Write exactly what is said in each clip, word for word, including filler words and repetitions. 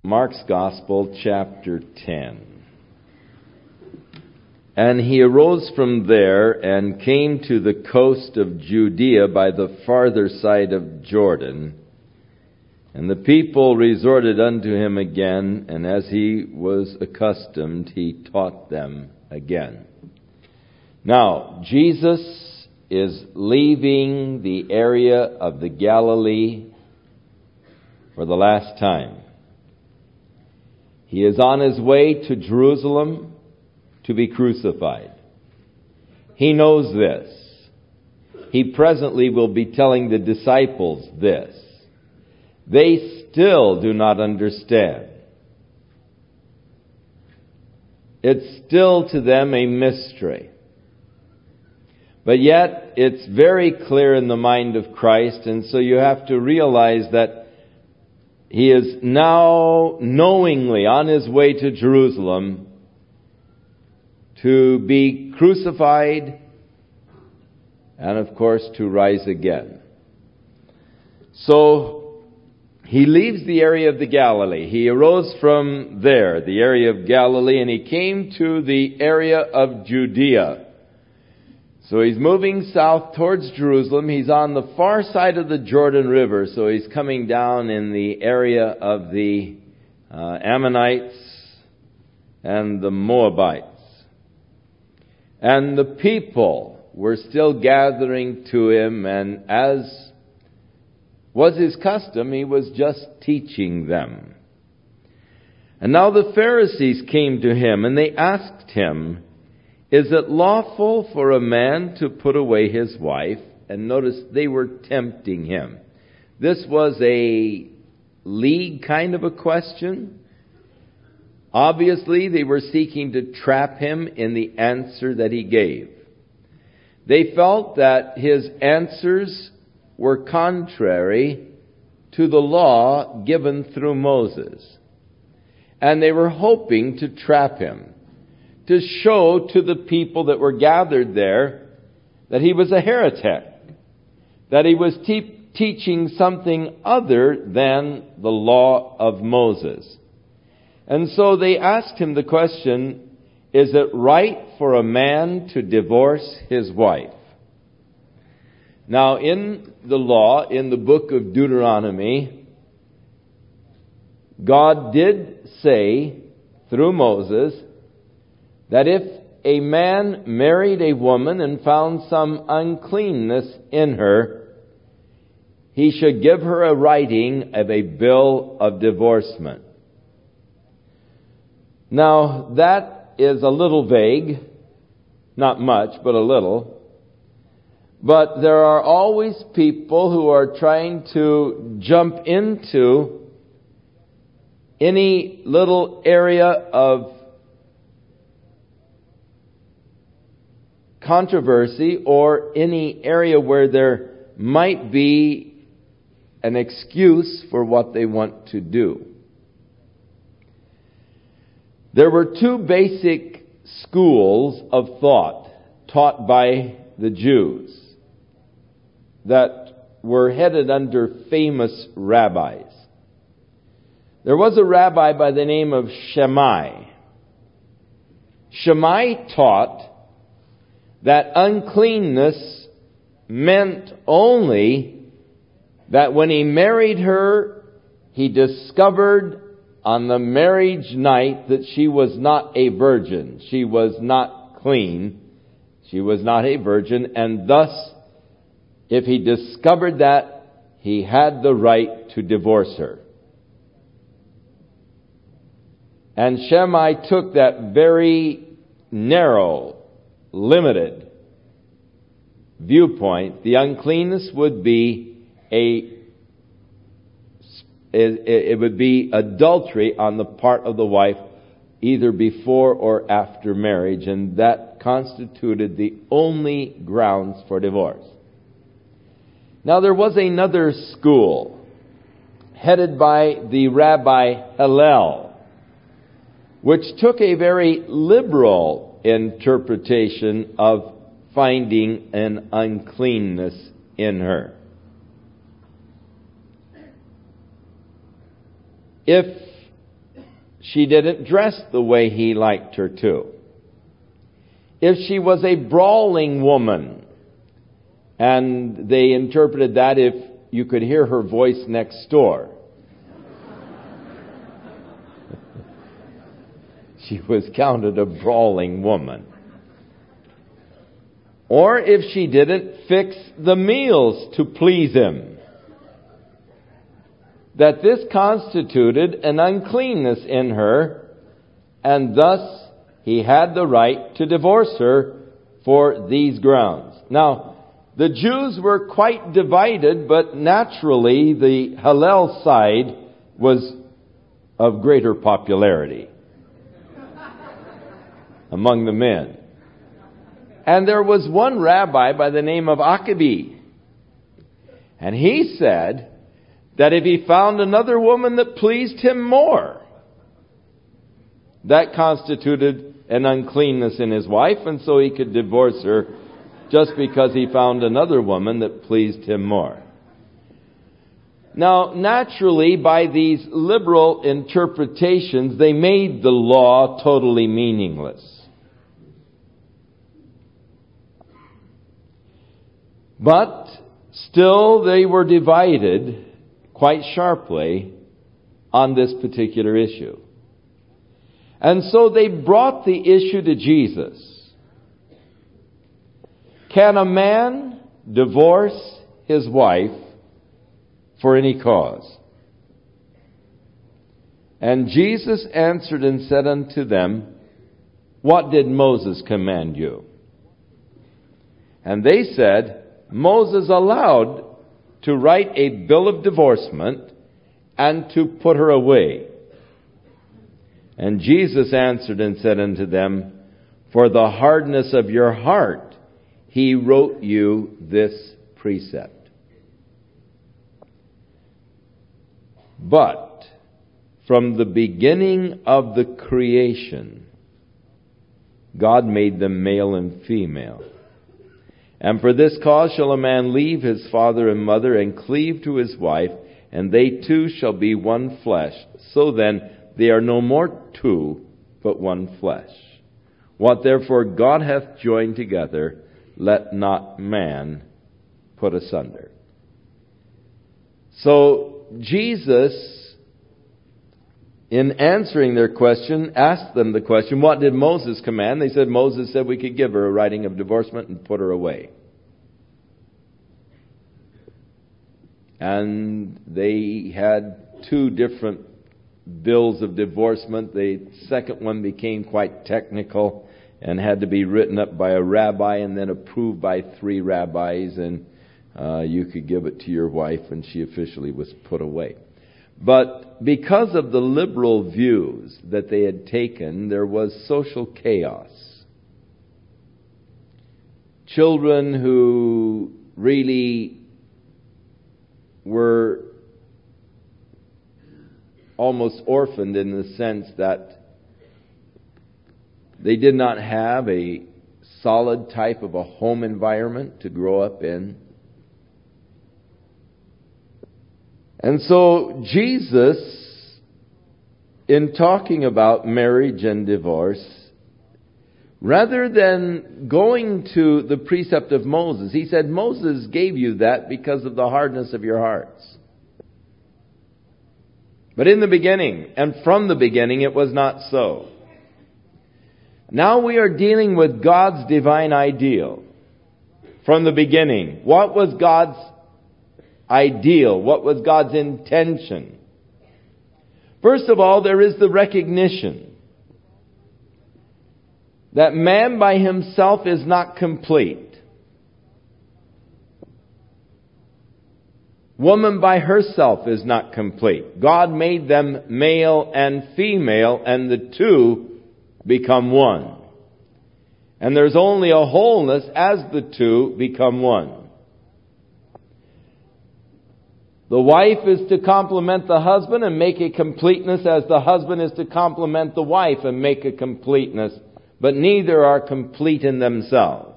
Mark's Gospel, chapter ten. And he arose from there and came to the coast of Judea by the farther side of Jordan. And the people resorted unto him again, and as he was accustomed, he taught them again. Now, Jesus is leaving the area of the Galilee for the last time. He is on his way to Jerusalem to be crucified. He knows this. He presently will be telling the disciples this. They still do not understand. It's still to them a mystery. But yet, it's very clear in the mind of Christ, and so you have to realize that he is now knowingly on his way to Jerusalem to be crucified and, of course, to rise again. So, he leaves the area of the Galilee. He arose from there, the area of Galilee, and he came to the area of Judea. So he's moving south towards Jerusalem. He's on the far side of the Jordan River, so he's coming down in the area of the uh, Ammonites and the Moabites. And the people were still gathering to him, and as was his custom, he was just teaching them. And now the Pharisees came to him, and they asked him, "Is it lawful for a man to put away his wife?" And notice they were tempting him. This was a league kind of a question. Obviously, they were seeking to trap him in the answer that he gave. They felt that his answers were contrary to the law given through Moses. And they were hoping to trap him, to show to the people that were gathered there that he was a heretic, that he was te- teaching something other than the law of Moses. And so they asked him the question, is it right for a man to divorce his wife? Now, in the law, in the book of Deuteronomy, God did say through Moses that if a man married a woman and found some uncleanness in her, he should give her a writing of a bill of divorcement. Now, that is a little vague, not much, but a little. But there are always people who are trying to jump into any little area of controversy or any area where there might be an excuse for what they want to do. There were two basic schools of thought taught by the Jews that were headed under famous rabbis. There was a rabbi by the name of Shammai. Shammai taught that uncleanness meant only that when he married her, he discovered on the marriage night that she was not a virgin. She was not clean. She was not a virgin. And thus, if he discovered that, he had the right to divorce her. And Shammai took that very narrow, limited viewpoint. The uncleanness would be a It would be adultery on the part of the wife, either before or after marriage, and that constituted the only grounds for divorce. Now, there was another school headed by the Rabbi Hillel, which took a very liberal interpretation of finding an uncleanness in her. If she didn't dress the way he liked her to, if she was a brawling woman, and they interpreted that if you could hear her voice next door, she was counted a brawling woman. Or if she didn't fix the meals to please him, that this constituted an uncleanness in her, and thus he had the right to divorce her for these grounds. Now, the Jews were quite divided, but naturally the Hillel side was of greater popularity among the men. And there was one rabbi by the name of Akibi. And he said that if he found another woman that pleased him more, that constituted an uncleanness in his wife, and so he could divorce her just because he found another woman that pleased him more. Now, naturally, by these liberal interpretations, they made the law totally meaningless. But still they were divided quite sharply on this particular issue. And so they brought the issue to Jesus. Can a man divorce his wife for any cause? And Jesus answered and said unto them, What did Moses command you? And they said, Moses allowed to write a bill of divorcement and to put her away. And Jesus answered and said unto them, For the hardness of your heart he wrote you this precept. But from the beginning of the creation, God made them male and female. And for this cause shall a man leave his father and mother and cleave to his wife, and they two shall be one flesh. So then, they are no more two, but one flesh. What therefore God hath joined together, let not man put asunder. So, Jesus, in answering their question, asked them the question, what did Moses command? They said, Moses said we could give her a writing of divorcement and put her away. And they had two different bills of divorcement. The second one became quite technical and had to be written up by a rabbi and then approved by three rabbis, and uh, you could give it to your wife, and she officially was put away. But because of the liberal views that they had taken, there was social chaos. Children who really were almost orphaned in the sense that they did not have a solid type of a home environment to grow up in. And so Jesus, in talking about marriage and divorce, rather than going to the precept of Moses, he said, Moses gave you that because of the hardness of your hearts. But in the beginning, and from the beginning, it was not so. Now we are dealing with God's divine ideal. From the beginning, what was God's ideal? What was God's intention? First of all, there is the recognition that man by himself is not complete. Woman by herself is not complete. God made them male and female, and the two become one. And there's only a wholeness as the two become one. The wife is to complement the husband and make a completeness, as the husband is to complement the wife and make a completeness. But neither are complete in themselves.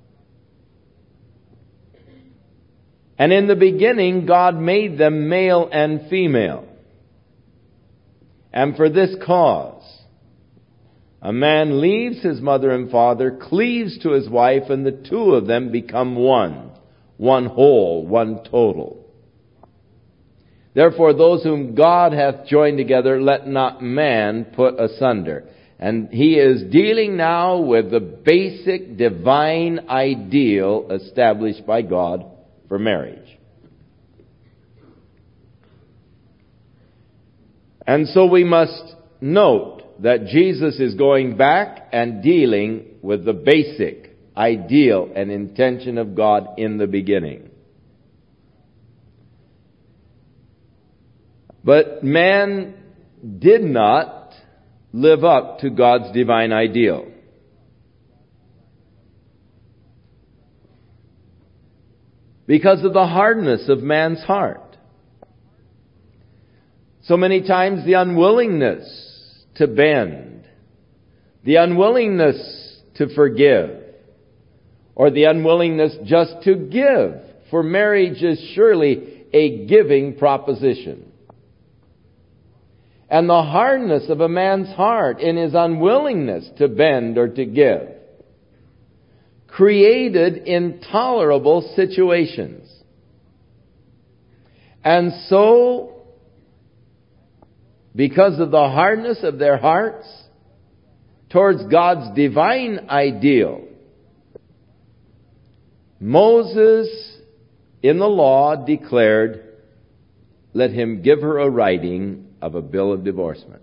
And in the beginning, God made them male and female. And for this cause, a man leaves his mother and father, cleaves to his wife, and the two of them become one, one whole, one total. Therefore, those whom God hath joined together, let not man put asunder. And he is dealing now with the basic divine ideal established by God for marriage. And so we must note that Jesus is going back and dealing with the basic ideal and intention of God in the beginning. But man did not live up to God's divine ideal. Because of the hardness of man's heart. So many times the unwillingness to bend, the unwillingness to forgive, or the unwillingness just to give, for marriage is surely a giving proposition. And the hardness of a man's heart in his unwillingness to bend or to give created intolerable situations. And so, because of the hardness of their hearts towards God's divine ideal, Moses in the law declared, let him give her a writing of a bill of divorcement.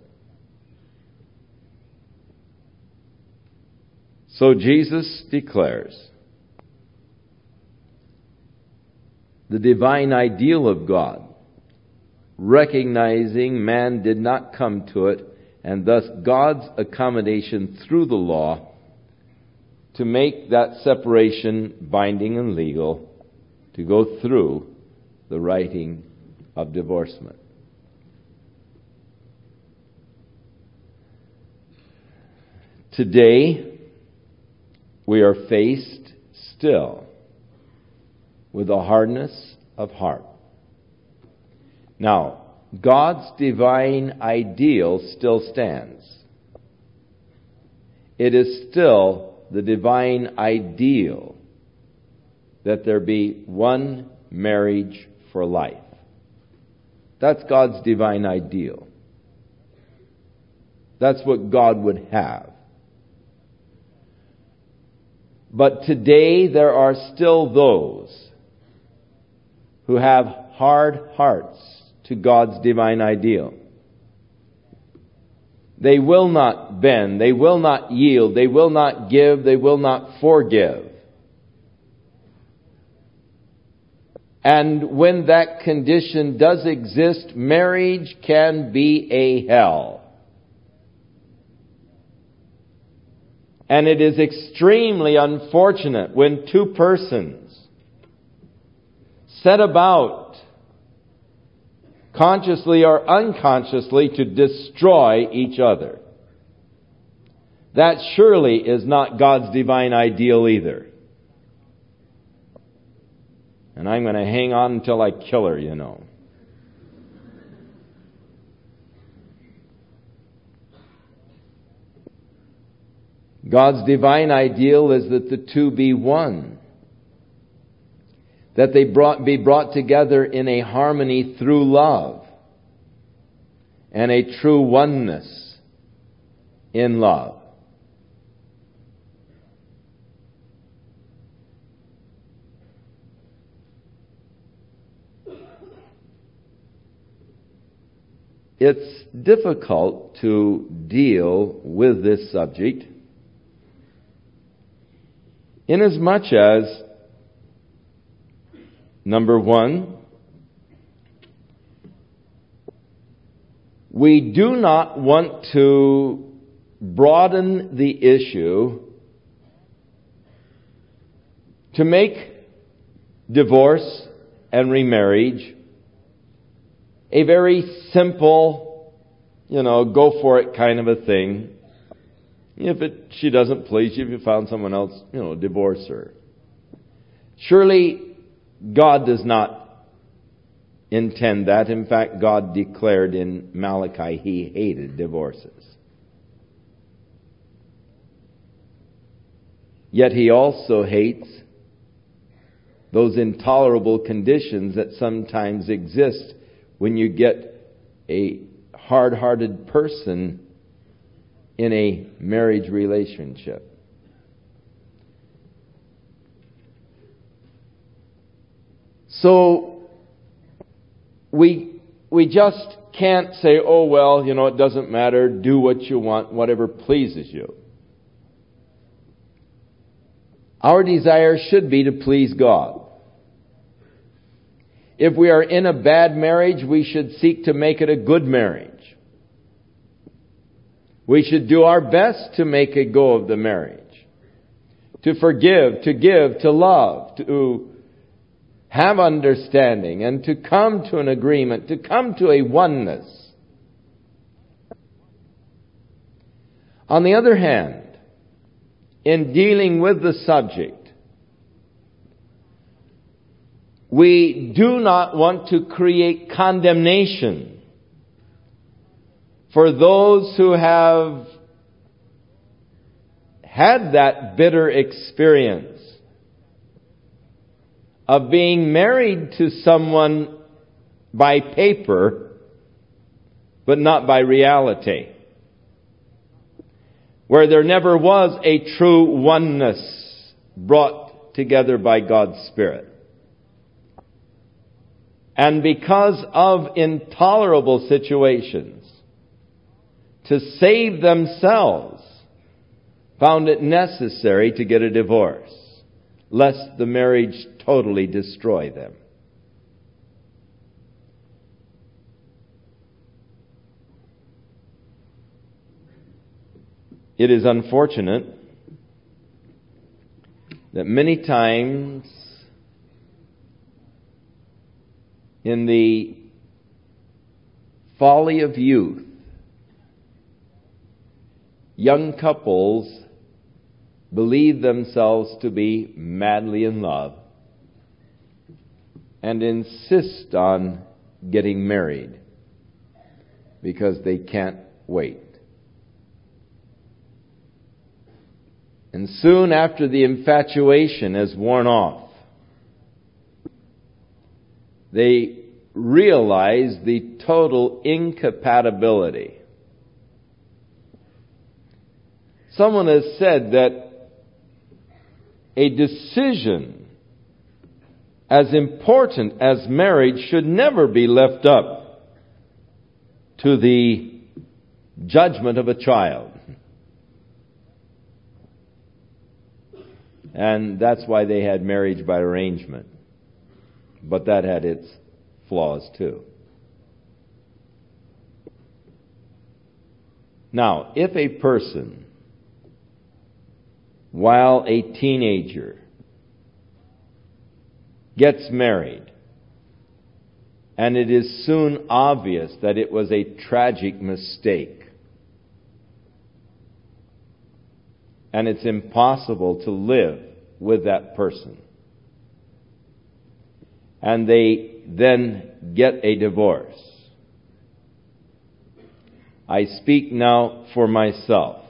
So Jesus declares the divine ideal of God, recognizing man did not come to it, and thus God's accommodation through the law to make that separation binding and legal, to go through the writing of divorcement. Today, we are faced still with a hardness of heart. Now, God's divine ideal still stands. It is still the divine ideal that there be one marriage for life. That's God's divine ideal. That's what God would have. But today there are still those who have hard hearts to God's divine ideal. They will not bend, they will not yield, they will not give, they will not forgive. And when that condition does exist, marriage can be a hell. And it is extremely unfortunate when two persons set about, consciously or unconsciously, to destroy each other. That surely is not God's divine ideal either. And I'm going to hang on until I kill her, you know. God's divine ideal is that the two be one. That they brought, be brought together in a harmony through love. And a true oneness in love. It's difficult to deal with this subject inasmuch as, number one, we do not want to broaden the issue to make divorce and remarriage a very simple, you know, go for it kind of a thing. If it, she doesn't please you, if you found someone else, you know, divorce her. Surely God does not intend that. In fact, God declared in Malachi He hated divorces. Yet He also hates those intolerable conditions that sometimes exist when you get a hard-hearted person in a marriage relationship. So we we just can't say, oh, well, you know, it doesn't matter, do what you want, whatever pleases you. Our desire should be to please God. If we are in a bad marriage, we should seek to make it a good marriage. We should do our best to make a go of the marriage. To forgive, to give, to love, to have understanding, and to come to an agreement, to come to a oneness. On the other hand, in dealing with the subject, we do not want to create condemnation for those who have had that bitter experience of being married to someone by paper, but not by reality, where there never was a true oneness brought together by God's Spirit. And because of intolerable situations, to save themselves, found it necessary to get a divorce, lest the marriage totally destroy them. It is unfortunate that many times in the folly of youth, young couples believe themselves to be madly in love and insist on getting married because they can't wait. And soon after the infatuation has worn off, they realize the total incompatibility. Someone has said that a decision as important as marriage should never be left up to the judgment of a child. And that's why they had marriage by arrangement. But that had its flaws too. Now, if a person, while a teenager, gets married, and it is soon obvious that it was a tragic mistake, and it's impossible to live with that person, and they then get a divorce. I speak now for myself.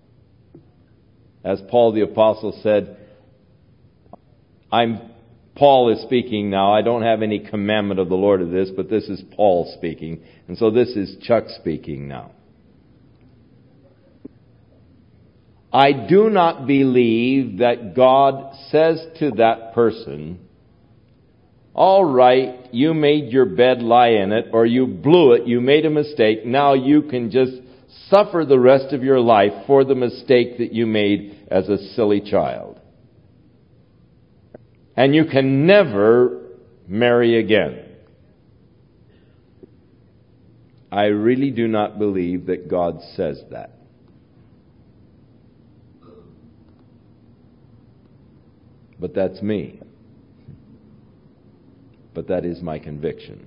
As Paul the Apostle said, I'm Paul is speaking now. I don't have any commandment of the Lord of this, but this is Paul speaking. And so this is Chuck speaking now. I do not believe that God says to that person, all right, you made your bed, lie in it, or you blew it, you made a mistake, now you can just suffer the rest of your life for the mistake that you made as a silly child. And you can never marry again. I really do not believe that God says that. But that's me. But that is my conviction.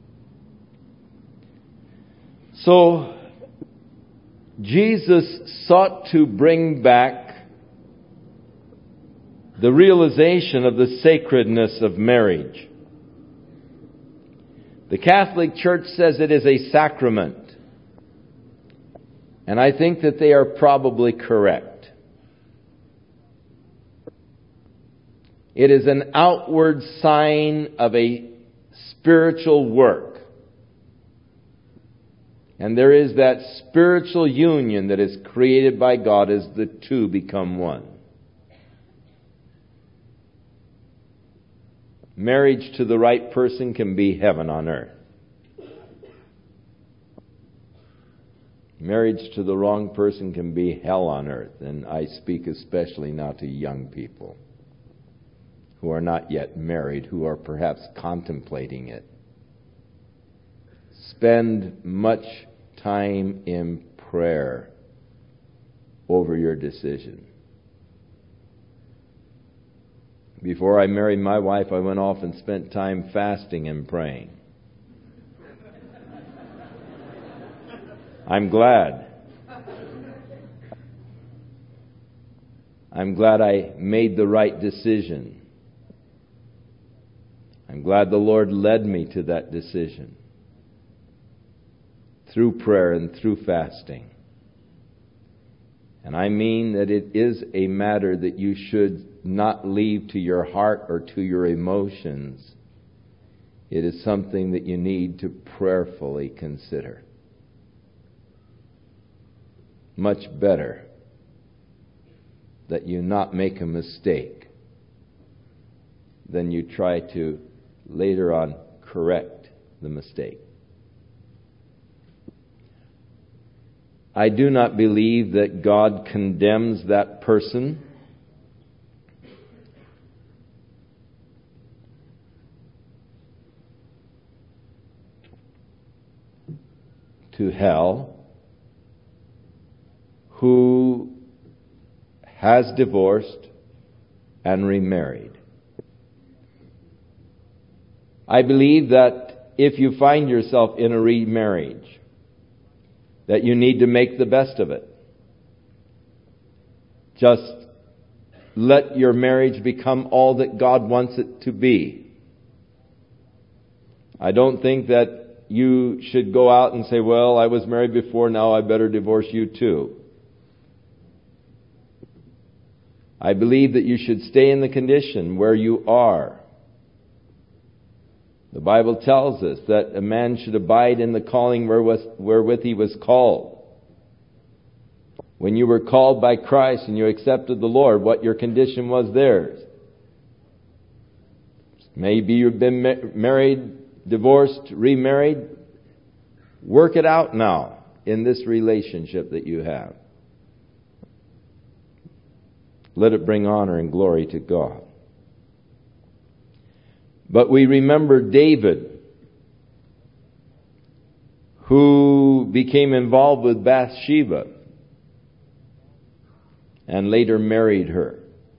So, Jesus sought to bring back the realization of the sacredness of marriage. The Catholic Church says it is a sacrament. And I think that they are probably correct. It is an outward sign of a spiritual work. And there is that spiritual union that is created by God as the two become one. Marriage to the right person can be heaven on earth. Marriage to the wrong person can be hell on earth. And I speak especially now to young people who are not yet married, who are perhaps contemplating it. Spend much time in prayer over your decision. Before I married my wife, I went off and spent time fasting and praying. I'm glad. I'm glad I made the right decision. I'm glad the Lord led me to that decision through prayer and through fasting. And I mean that it is a matter that you should not leave to your heart or to your emotions. It is something that you need to prayerfully consider. Much better that you not make a mistake than you try to later on correct the mistake. I do not believe that God condemns that person to hell who has divorced and remarried. I believe that if you find yourself in a remarriage, that you need to make the best of it. Just let your marriage become all that God wants it to be. I don't think that you should go out and say, well, I was married before, now I better divorce you too. I believe that you should stay in the condition where you are. The Bible tells us that a man should abide in the calling wherewith he was called. When you were called by Christ and you accepted the Lord, what your condition was there. Maybe you've been ma- married, divorced, remarried. Work it out now in this relationship that you have. Let it bring honor and glory to God. But we remember David, who became involved with Bathsheba and later married her.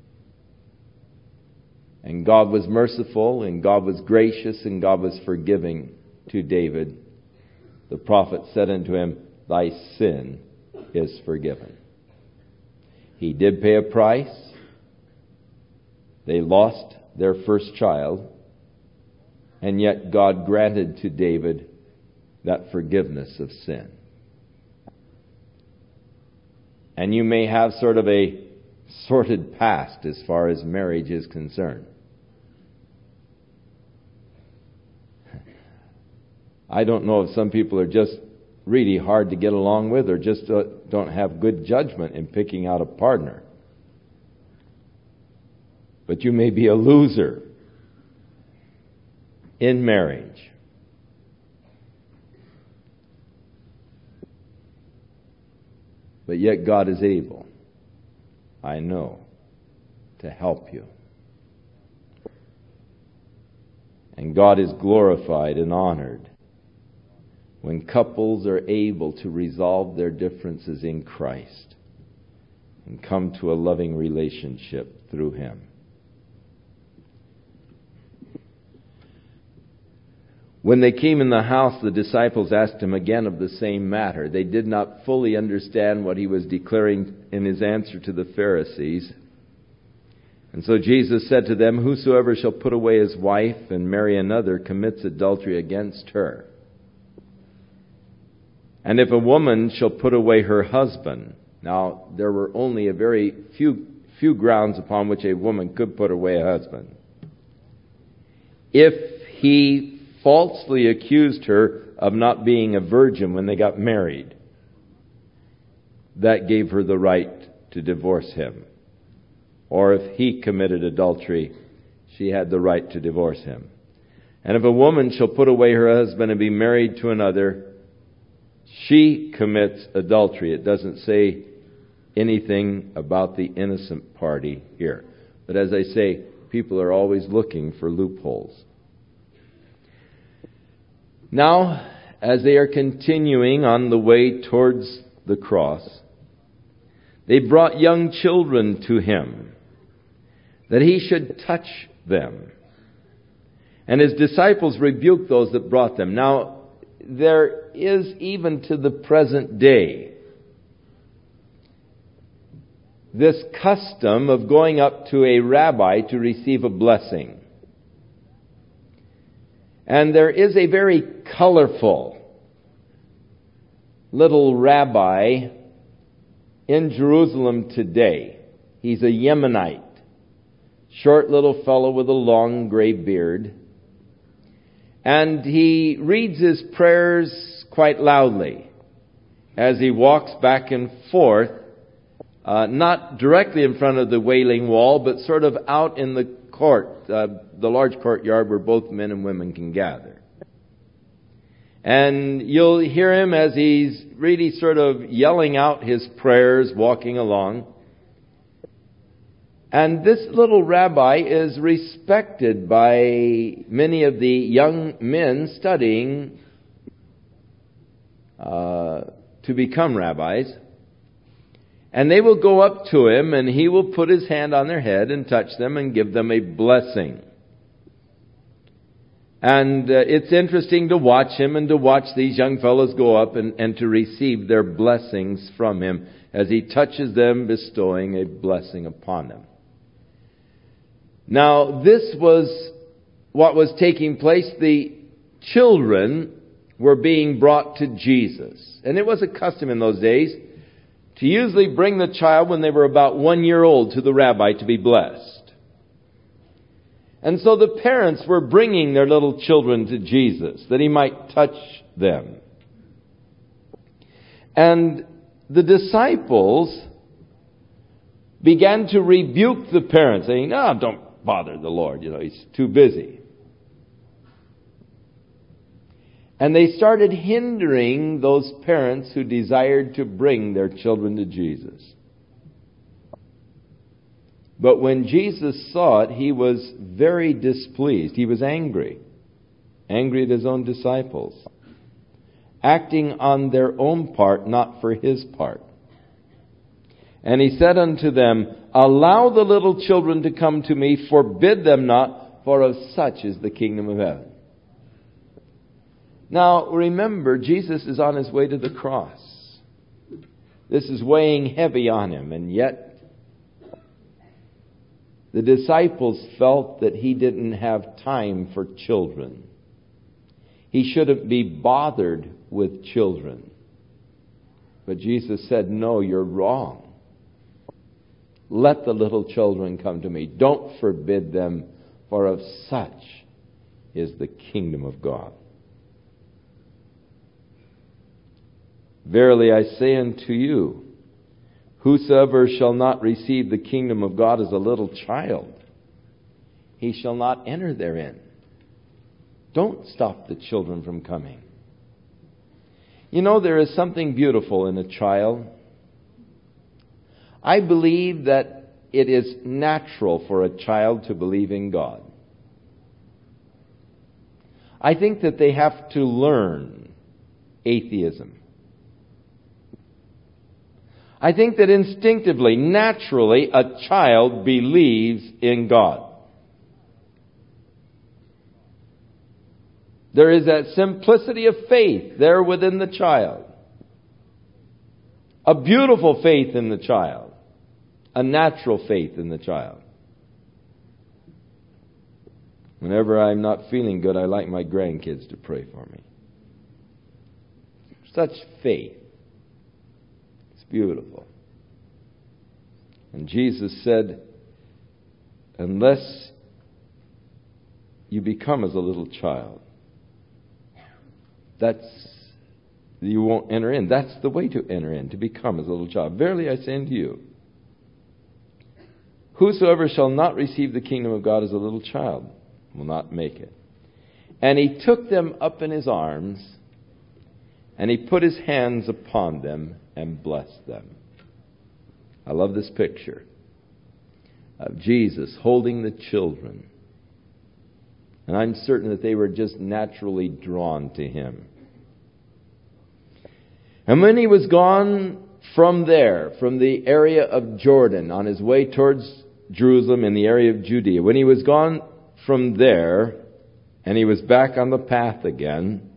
And God was merciful, and God was gracious, and God was forgiving to David. The prophet said unto him, thy sin is forgiven. He did pay a price. They lost their first child. And yet God granted to David that forgiveness of sin. And you may have sort of a sordid past as far as marriage is concerned. I don't know if some people are just really hard to get along with or just don't have good judgment in picking out a partner. But you may be a loser in marriage. But yet God is able, I know, to help you. And God is glorified and honored when couples are able to resolve their differences in Christ and come to a loving relationship through Him. When they came in the house, the disciples asked Him again of the same matter. They did not fully understand what He was declaring in His answer to the Pharisees. And so Jesus said to them, "Whosoever shall put away his wife and marry another commits adultery against her. And if a woman shall put away her husband," now there were only a very few few grounds upon which a woman could put away a husband. "If he falsely accused her of not being a virgin when they got married, that gave her the right to divorce him. Or if he committed adultery, she had the right to divorce him. And if a woman shall put away her husband and be married to another, she commits adultery." It doesn't say anything about the innocent party here. But as I say, people are always looking for loopholes. Now, as they are continuing on the way towards the cross, they brought young children to him, that he should touch them. And his disciples rebuked those that brought them. Now, there is, even to the present day, this custom of going up to a rabbi to receive a blessing. And there is a very colorful little rabbi in Jerusalem today. He's a Yemenite. Short little fellow with a long gray beard. And he reads his prayers quite loudly as he walks back and forth, uh, not directly in front of the Wailing Wall, but sort of out in the court, uh, the large courtyard where both men and women can gather. And you'll hear him as he's really sort of yelling out his prayers, walking along. And this little rabbi is respected by many of the young men studying uh, to become rabbis. And they will go up to him, and he will put his hand on their head and touch them and give them a blessing. And uh, it's interesting to watch him and to watch these young fellows go up and, and to receive their blessings from him as he touches them, bestowing a blessing upon them. Now, this was what was taking place. The children were being brought to Jesus. And it was a custom in those days to usually bring the child when they were about one year old to the rabbi to be blessed. And so the parents were bringing their little children to Jesus that he might touch them. And the disciples began to rebuke the parents, saying, "No, don't bother the Lord, you know, he's too busy." And they started hindering those parents who desired to bring their children to Jesus. But when Jesus saw it, he was very displeased. He was angry. Angry at his own disciples. Acting on their own part, not for his part. And he said unto them, "Allow the little children to come to me, forbid them not, for of such is the kingdom of heaven." Now, remember, Jesus is on his way to the cross. This is weighing heavy on him, and yet the disciples felt that he didn't have time for children. He shouldn't be bothered with children. But Jesus said, "No, you're wrong. Let the little children come to me. Don't forbid them, for of such is the kingdom of God. Verily I say unto you, whosoever shall not receive the kingdom of God as a little child, he shall not enter therein." Don't stop the children from coming. You know, there is something beautiful in a child. I believe that it is natural for a child to believe in God. I think that they have to learn atheism. I think that instinctively, naturally, a child believes in God. There is that simplicity of faith there within the child. A beautiful faith in the child. A natural faith in the child. Whenever I'm not feeling good, I like my grandkids to pray for me. Such faith. It's beautiful. And Jesus said, unless you become as a little child, that's, you won't enter in. That's the way to enter in, to become as a little child. Verily I say unto you, whosoever shall not receive the kingdom of God as a little child will not make it. And he took them up in his arms, and he put his hands upon them and blessed them. I love this picture of Jesus holding the children. And I'm certain that they were just naturally drawn to him. And when he was gone from there, from the area of Jordan, on his way towards Jerusalem in the area of Judea, when he was gone from there, and he was back on the path again,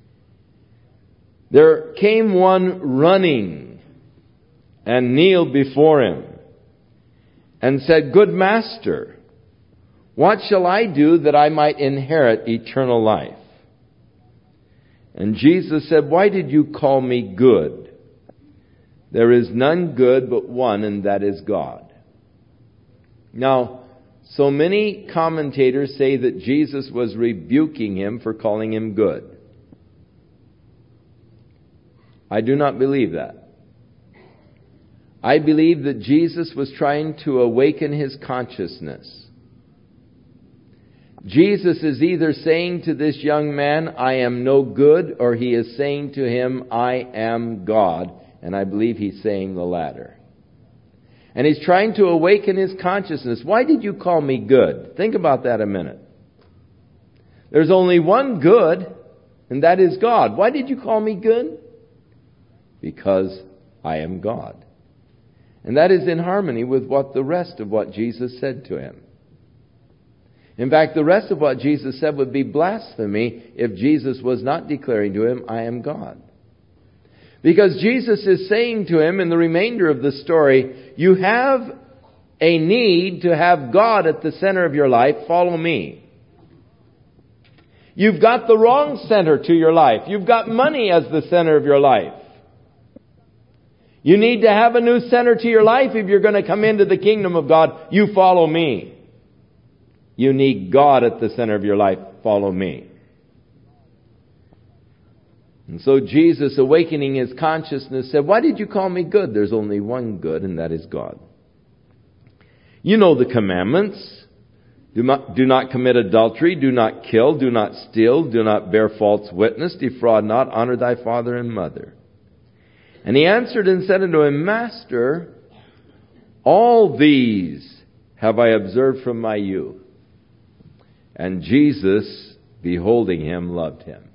there came one running and kneeled before him and said, Good Master, what shall I do that I might inherit eternal life? And Jesus said, Why did you call me good? There is none good but one, and that is God. Now, so many commentators say that Jesus was rebuking him for calling him good. I do not believe that. I believe that Jesus was trying to awaken his consciousness. Jesus is either saying to this young man, I am no good, or he is saying to him, I am God. And I believe he's saying the latter. And he's trying to awaken his consciousness. Why did you call me good? Think about that a minute. There's only one good, and that is God. Why did you call me good? Because I am God. And that is in harmony with what the rest of what Jesus said to him. In fact, the rest of what Jesus said would be blasphemy if Jesus was not declaring to him, I am God. Because Jesus is saying to him in the remainder of the story, you have a need to have God at the center of your life. Follow me. You've got the wrong center to your life. You've got money as the center of your life. You need to have a new center to your life if you're going to come into the kingdom of God. You follow me. You need God at the center of your life. Follow me. And so Jesus, awakening his consciousness, said, Why did you call me good? There's only one good, and that is God. You know the commandments. Do not, do not commit adultery. Do not kill. Do not steal. Do not bear false witness. Defraud not. Honor thy father and mother. And he answered and said unto him, Master, all these have I observed from my youth. And Jesus, beholding him, loved him.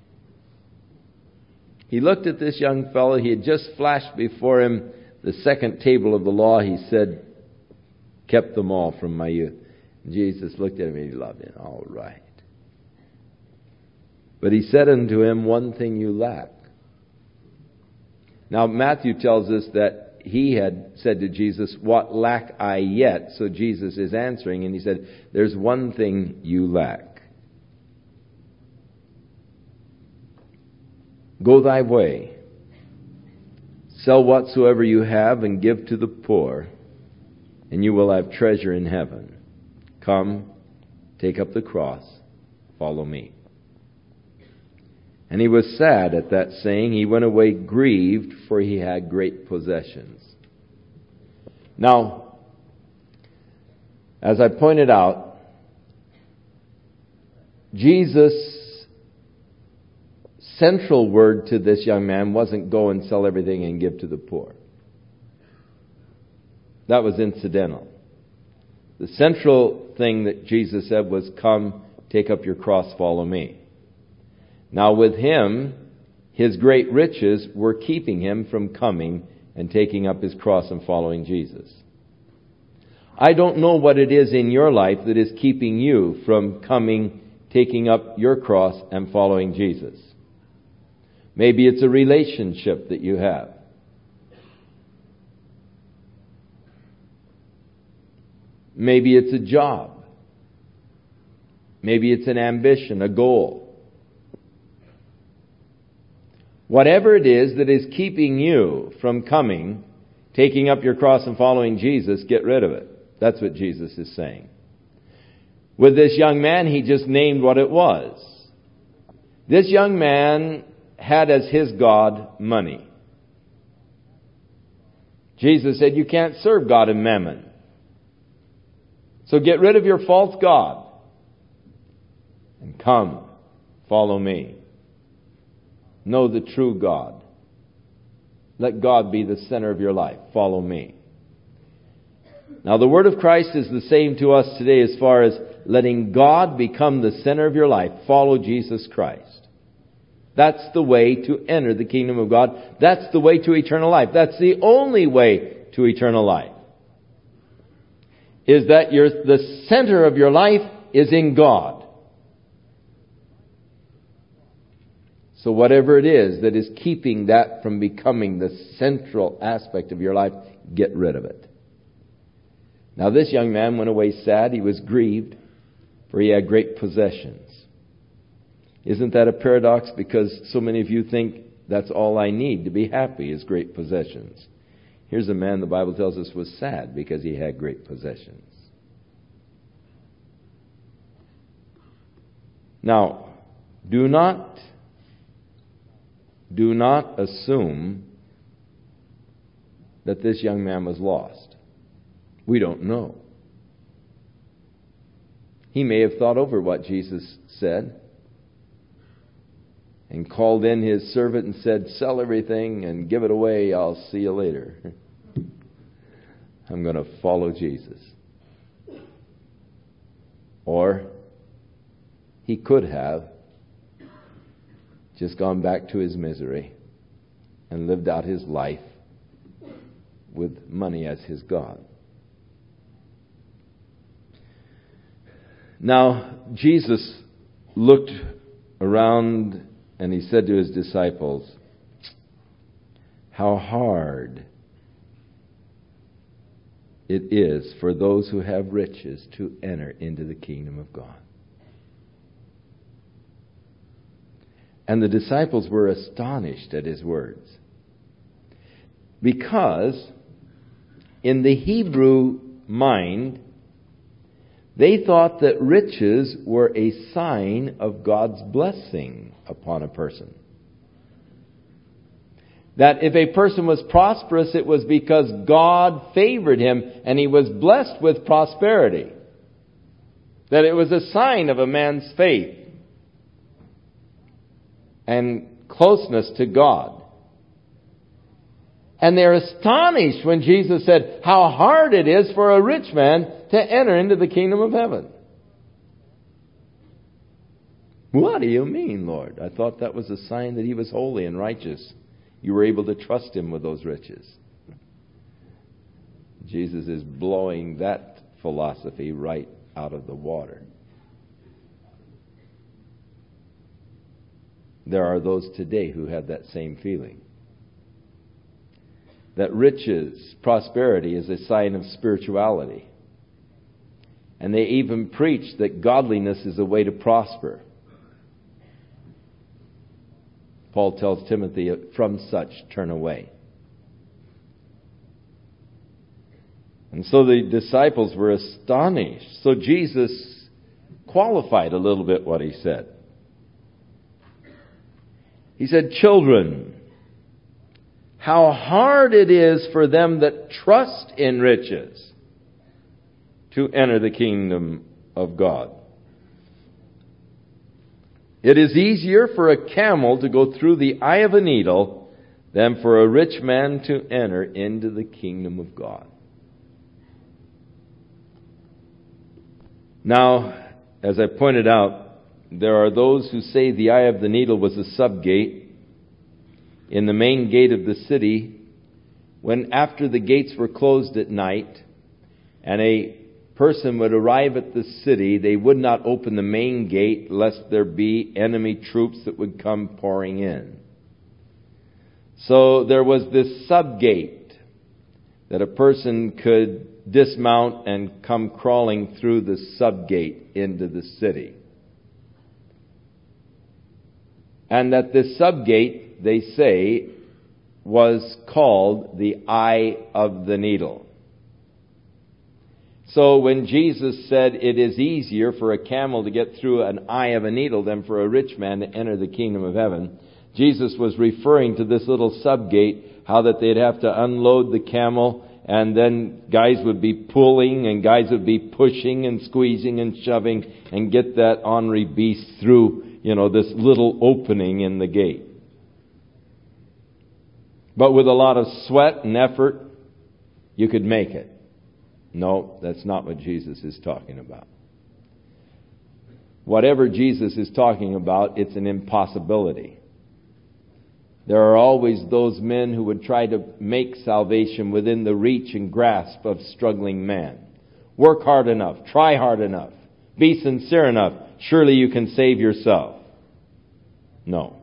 He looked at this young fellow. He had just flashed before him the second table of the law. He said, kept them all from my youth. And Jesus looked at him and he loved him. All right. But he said unto him, one thing you lack. Now, Matthew tells us that he had said to Jesus, what lack I yet? So Jesus is answering, and he said, there's one thing you lack. Go thy way. Sell whatsoever you have and give to the poor, and you will have treasure in heaven. Come, take up the cross, follow me. And he was sad at that saying. He went away grieved, for he had great possessions. Now, as I pointed out, Jesus' central word to this young man wasn't go and sell everything and give to the poor. That was incidental. The central thing that Jesus said was, come, take up your cross, follow me. Now with him, his great riches were keeping him from coming and taking up his cross and following Jesus. I don't know what it is in your life that is keeping you from coming, taking up your cross and following Jesus. Maybe it's a relationship that you have. Maybe it's a job. Maybe it's an ambition, a goal. Whatever it is that is keeping you from coming, taking up your cross and following Jesus, get rid of it. That's what Jesus is saying. With this young man, he just named what it was. This young man had as his God money. Jesus said, you can't serve God and mammon. So get rid of your false god and come, follow me. Know the true God. Let God be the center of your life. Follow me. Now the word of Christ is the same to us today as far as letting God become the center of your life. Follow Jesus Christ. That's the way to enter the kingdom of God. That's the way to eternal life. That's the only way to eternal life. Is that your, the center of your life is in God. So whatever it is that is keeping that from becoming the central aspect of your life, get rid of it. Now this young man went away sad. He was grieved, for he had great possessions. Isn't that a paradox? Because so many of you think that's all I need to be happy is great possessions. Here's a man the Bible tells us was sad because he had great possessions. Now, do not, do not assume that this young man was lost. We don't know. He may have thought over what Jesus said and called in his servant and said, sell everything and give it away. I'll see you later. I'm going to follow Jesus. Or he could have just gone back to his misery and lived out his life with money as his God. Now, Jesus looked around and he said to his disciples, how hard it is for those who have riches to enter into the kingdom of God. And the disciples were astonished at his words. Because in the Hebrew mind, they thought that riches were a sign of God's blessing upon a person. That if a person was prosperous, it was because God favored him and he was blessed with prosperity. That it was a sign of a man's faith and closeness to God. And they're astonished when Jesus said how hard it is for a rich man to enter into the kingdom of heaven. What do you mean, Lord? I thought that was a sign that he was holy and righteous. You were able to trust him with those riches. Jesus is blowing that philosophy right out of the water. There are those today who have that same feeling. That riches, prosperity is a sign of spirituality. And they even preach that godliness is a way to prosper. Paul tells Timothy, from such turn away. And so the disciples were astonished. So Jesus qualified a little bit what he said. He said, children, how hard it is for them that trust in riches to enter the kingdom of God. It is easier for a camel to go through the eye of a needle than for a rich man to enter into the kingdom of God. Now, as I pointed out, there are those who say the eye of the needle was a subgate in the main gate of the city, when after the gates were closed at night and a person would arrive at the city, they would not open the main gate lest there be enemy troops that would come pouring in. So there was this subgate that a person could dismount and come crawling through the subgate into the city. And that this subgate, they say, was called the eye of the needle. So when Jesus said it is easier for a camel to get through an eye of a needle than for a rich man to enter the kingdom of heaven, Jesus was referring to this little subgate, how that they'd have to unload the camel, and then guys would be pulling and guys would be pushing and squeezing and shoving and get that ornery beast through, you know, this little opening in the gate. But with a lot of sweat and effort, you could make it. No, that's not what Jesus is talking about. Whatever Jesus is talking about, it's an impossibility. There are always those men who would try to make salvation within the reach and grasp of struggling man. Work hard enough. Try hard enough. Be sincere enough. Surely you can save yourself. No.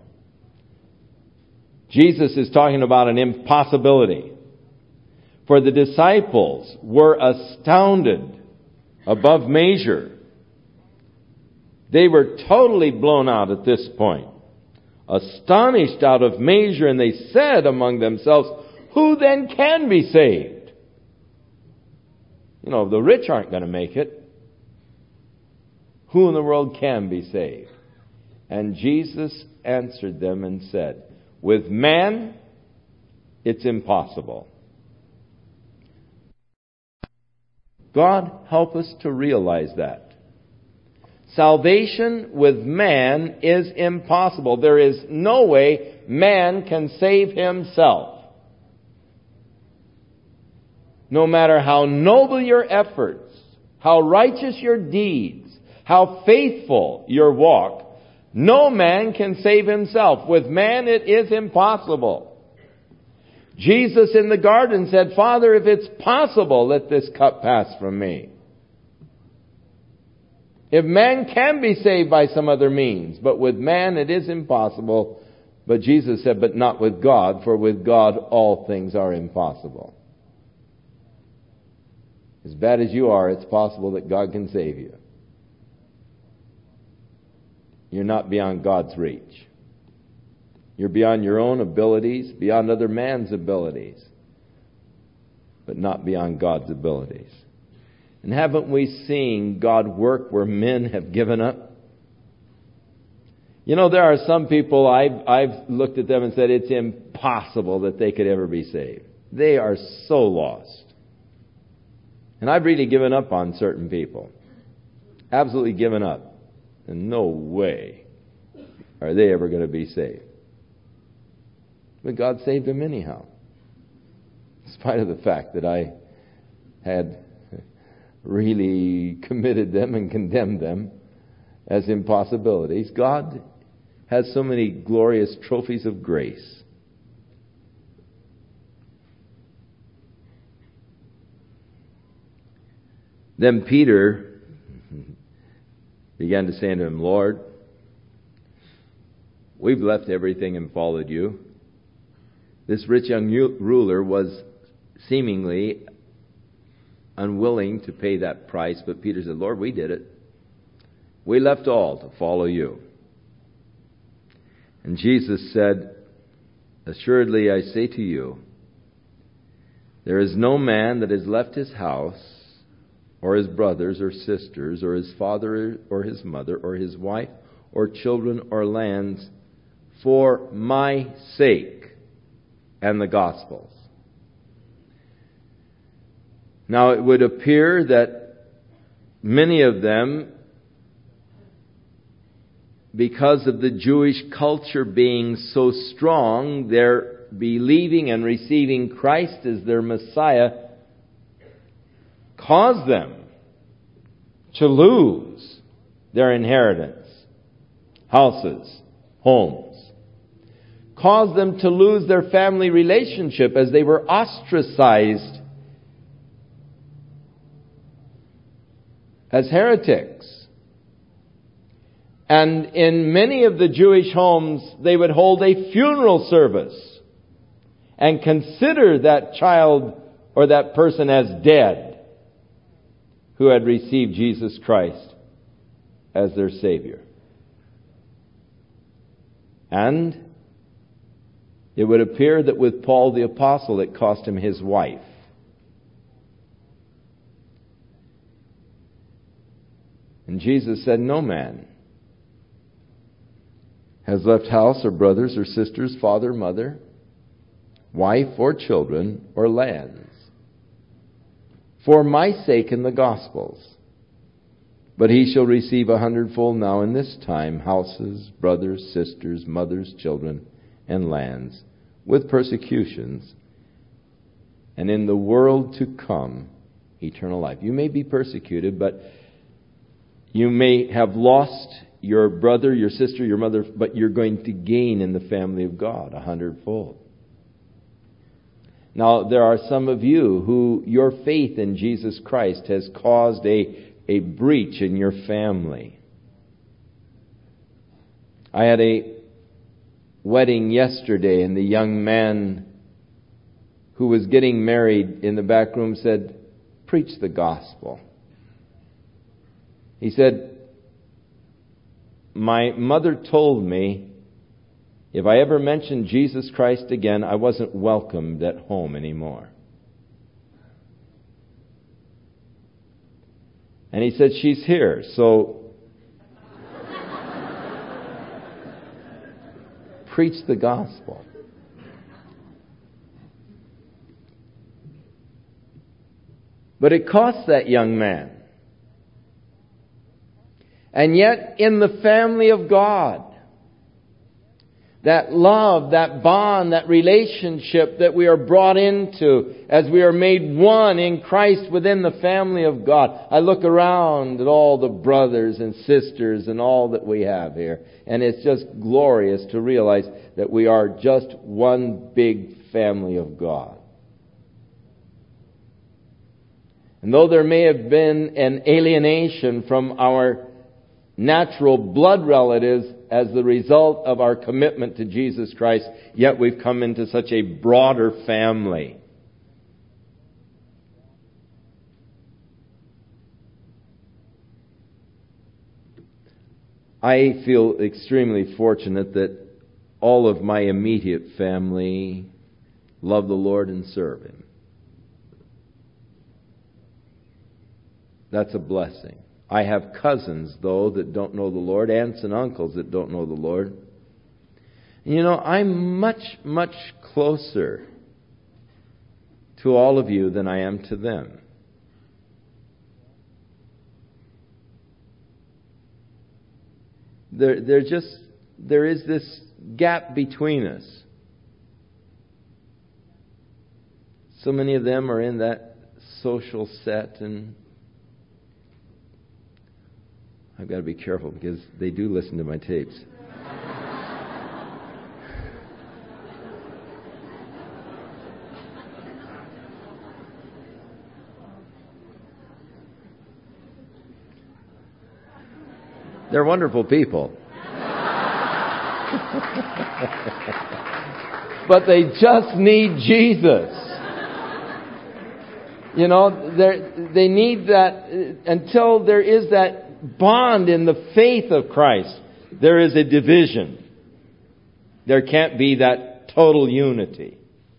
Jesus is talking about an impossibility. For the disciples were astounded above measure. They were totally blown out at this point. Astonished out of measure, and they said among themselves, who then can be saved? You know, the rich aren't going to make it. Who in the world can be saved? And Jesus answered them and said, with man, it's impossible. God help us to realize that. Salvation with man is impossible. There is no way man can save himself. No matter how noble your efforts, how righteous your deeds, how faithful your walk, no man can save himself. With man it is impossible. Jesus in the garden said, Father, if it's possible, let this cup pass from me. If man can be saved by some other means, but with man it is impossible. But Jesus said, but not with God, for with God all things are impossible. As bad as you are, it's possible that God can save you. You're not beyond God's reach. You're beyond your own abilities, beyond other man's abilities, but not beyond God's abilities. And haven't we seen God work where men have given up? You know, there are some people, I've, I've looked at them and said it's impossible that they could ever be saved. They are so lost. And I've really given up on certain people. Absolutely given up. And no way are they ever going to be saved. But God saved them anyhow. In spite of the fact that I had really committed them and condemned them as impossibilities. God has so many glorious trophies of grace. Then Peter began to say unto him, Lord, we've left everything and followed you. This rich young ruler was seemingly unwilling to pay that price, but Peter said, Lord, we did it. We left all to follow you. And Jesus said, assuredly I say to you, there is no man that has left his house, or his brothers or sisters, or his father or his mother, or his wife, or children, or lands, for my sake and the gospel's. Now it would appear that many of them, because of the Jewish culture being so strong, their believing and receiving Christ as their Messiah caused them to lose their inheritance, houses, homes. Caused them to lose their family relationship as they were ostracized as heretics. And in many of the Jewish homes, they would hold a funeral service and consider that child or that person as dead who had received Jesus Christ as their Savior. And it would appear that with Paul the Apostle, it cost him his wife. And Jesus said, no man has left house or brothers or sisters, father, mother, wife or children or lands, for my sake in the Gospels. But he shall receive a hundredfold now in this time, houses, brothers, sisters, mothers, children, and lands, with persecutions, and in the world to come, eternal life. You may be persecuted, but you may have lost your brother, your sister, your mother, but you're going to gain in the family of God a hundredfold. Now, there are some of you who your faith in Jesus Christ has caused a, a breach in your family. I had a wedding yesterday, and the young man who was getting married in the back room said, preach the gospel. He said, my mother told me if I ever mentioned Jesus Christ again, I wasn't welcomed at home anymore. And he said, she's here, so preach the gospel. But it cost that young man. And yet, in the family of God, that love, that bond, that relationship that we are brought into as we are made one in Christ within the family of God. I look around at all the brothers and sisters and all that we have here, and it's just glorious to realize that we are just one big family of God. And though there may have been an alienation from our natural blood relatives as the result of our commitment to Jesus Christ, yet we've come into such a broader family. I feel extremely fortunate that all of my immediate family love the Lord and serve Him. That's a blessing. I have cousins, though, that don't know the Lord, aunts and uncles that don't know the Lord. And you know, I'm much, much closer to all of you than I am to them. There, there just, there is this gap between us. So many of them are in that social set, and I've got to be careful because they do listen to my tapes. They're wonderful people. But they just need Jesus. You know, they need that until there is that bond in the faith of Christ. There is a division. There can't be that total unity.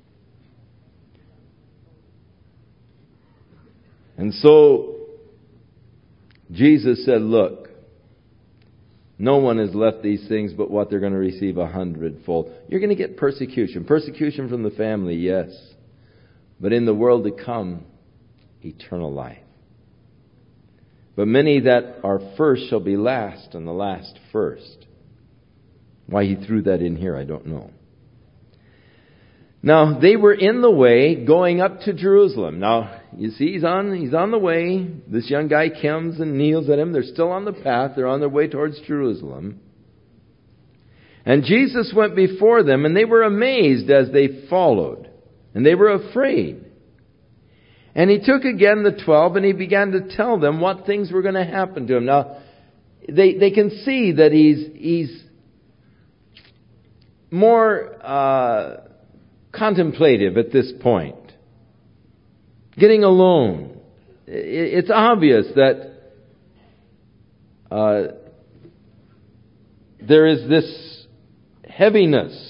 And so Jesus said, look, no one has left these things but what they're going to receive a hundredfold. You're going to get persecution. Persecution from the family, yes. But in the world to come, eternal life. But many that are first shall be last, and the last first. Why he threw that in here, I don't know. Now, they were in the way going up to Jerusalem. Now, you see, he's on, he's on the way. This young guy comes and kneels at him. They're still on the path. They're on their way towards Jerusalem. And Jesus went before them, and they were amazed as they followed. And they were afraid. And he took again the twelve, and he began to tell them what things were going to happen to him. Now, they they can see that he's he's more uh, contemplative at this point. Getting alone. It's obvious that uh, there is this heaviness.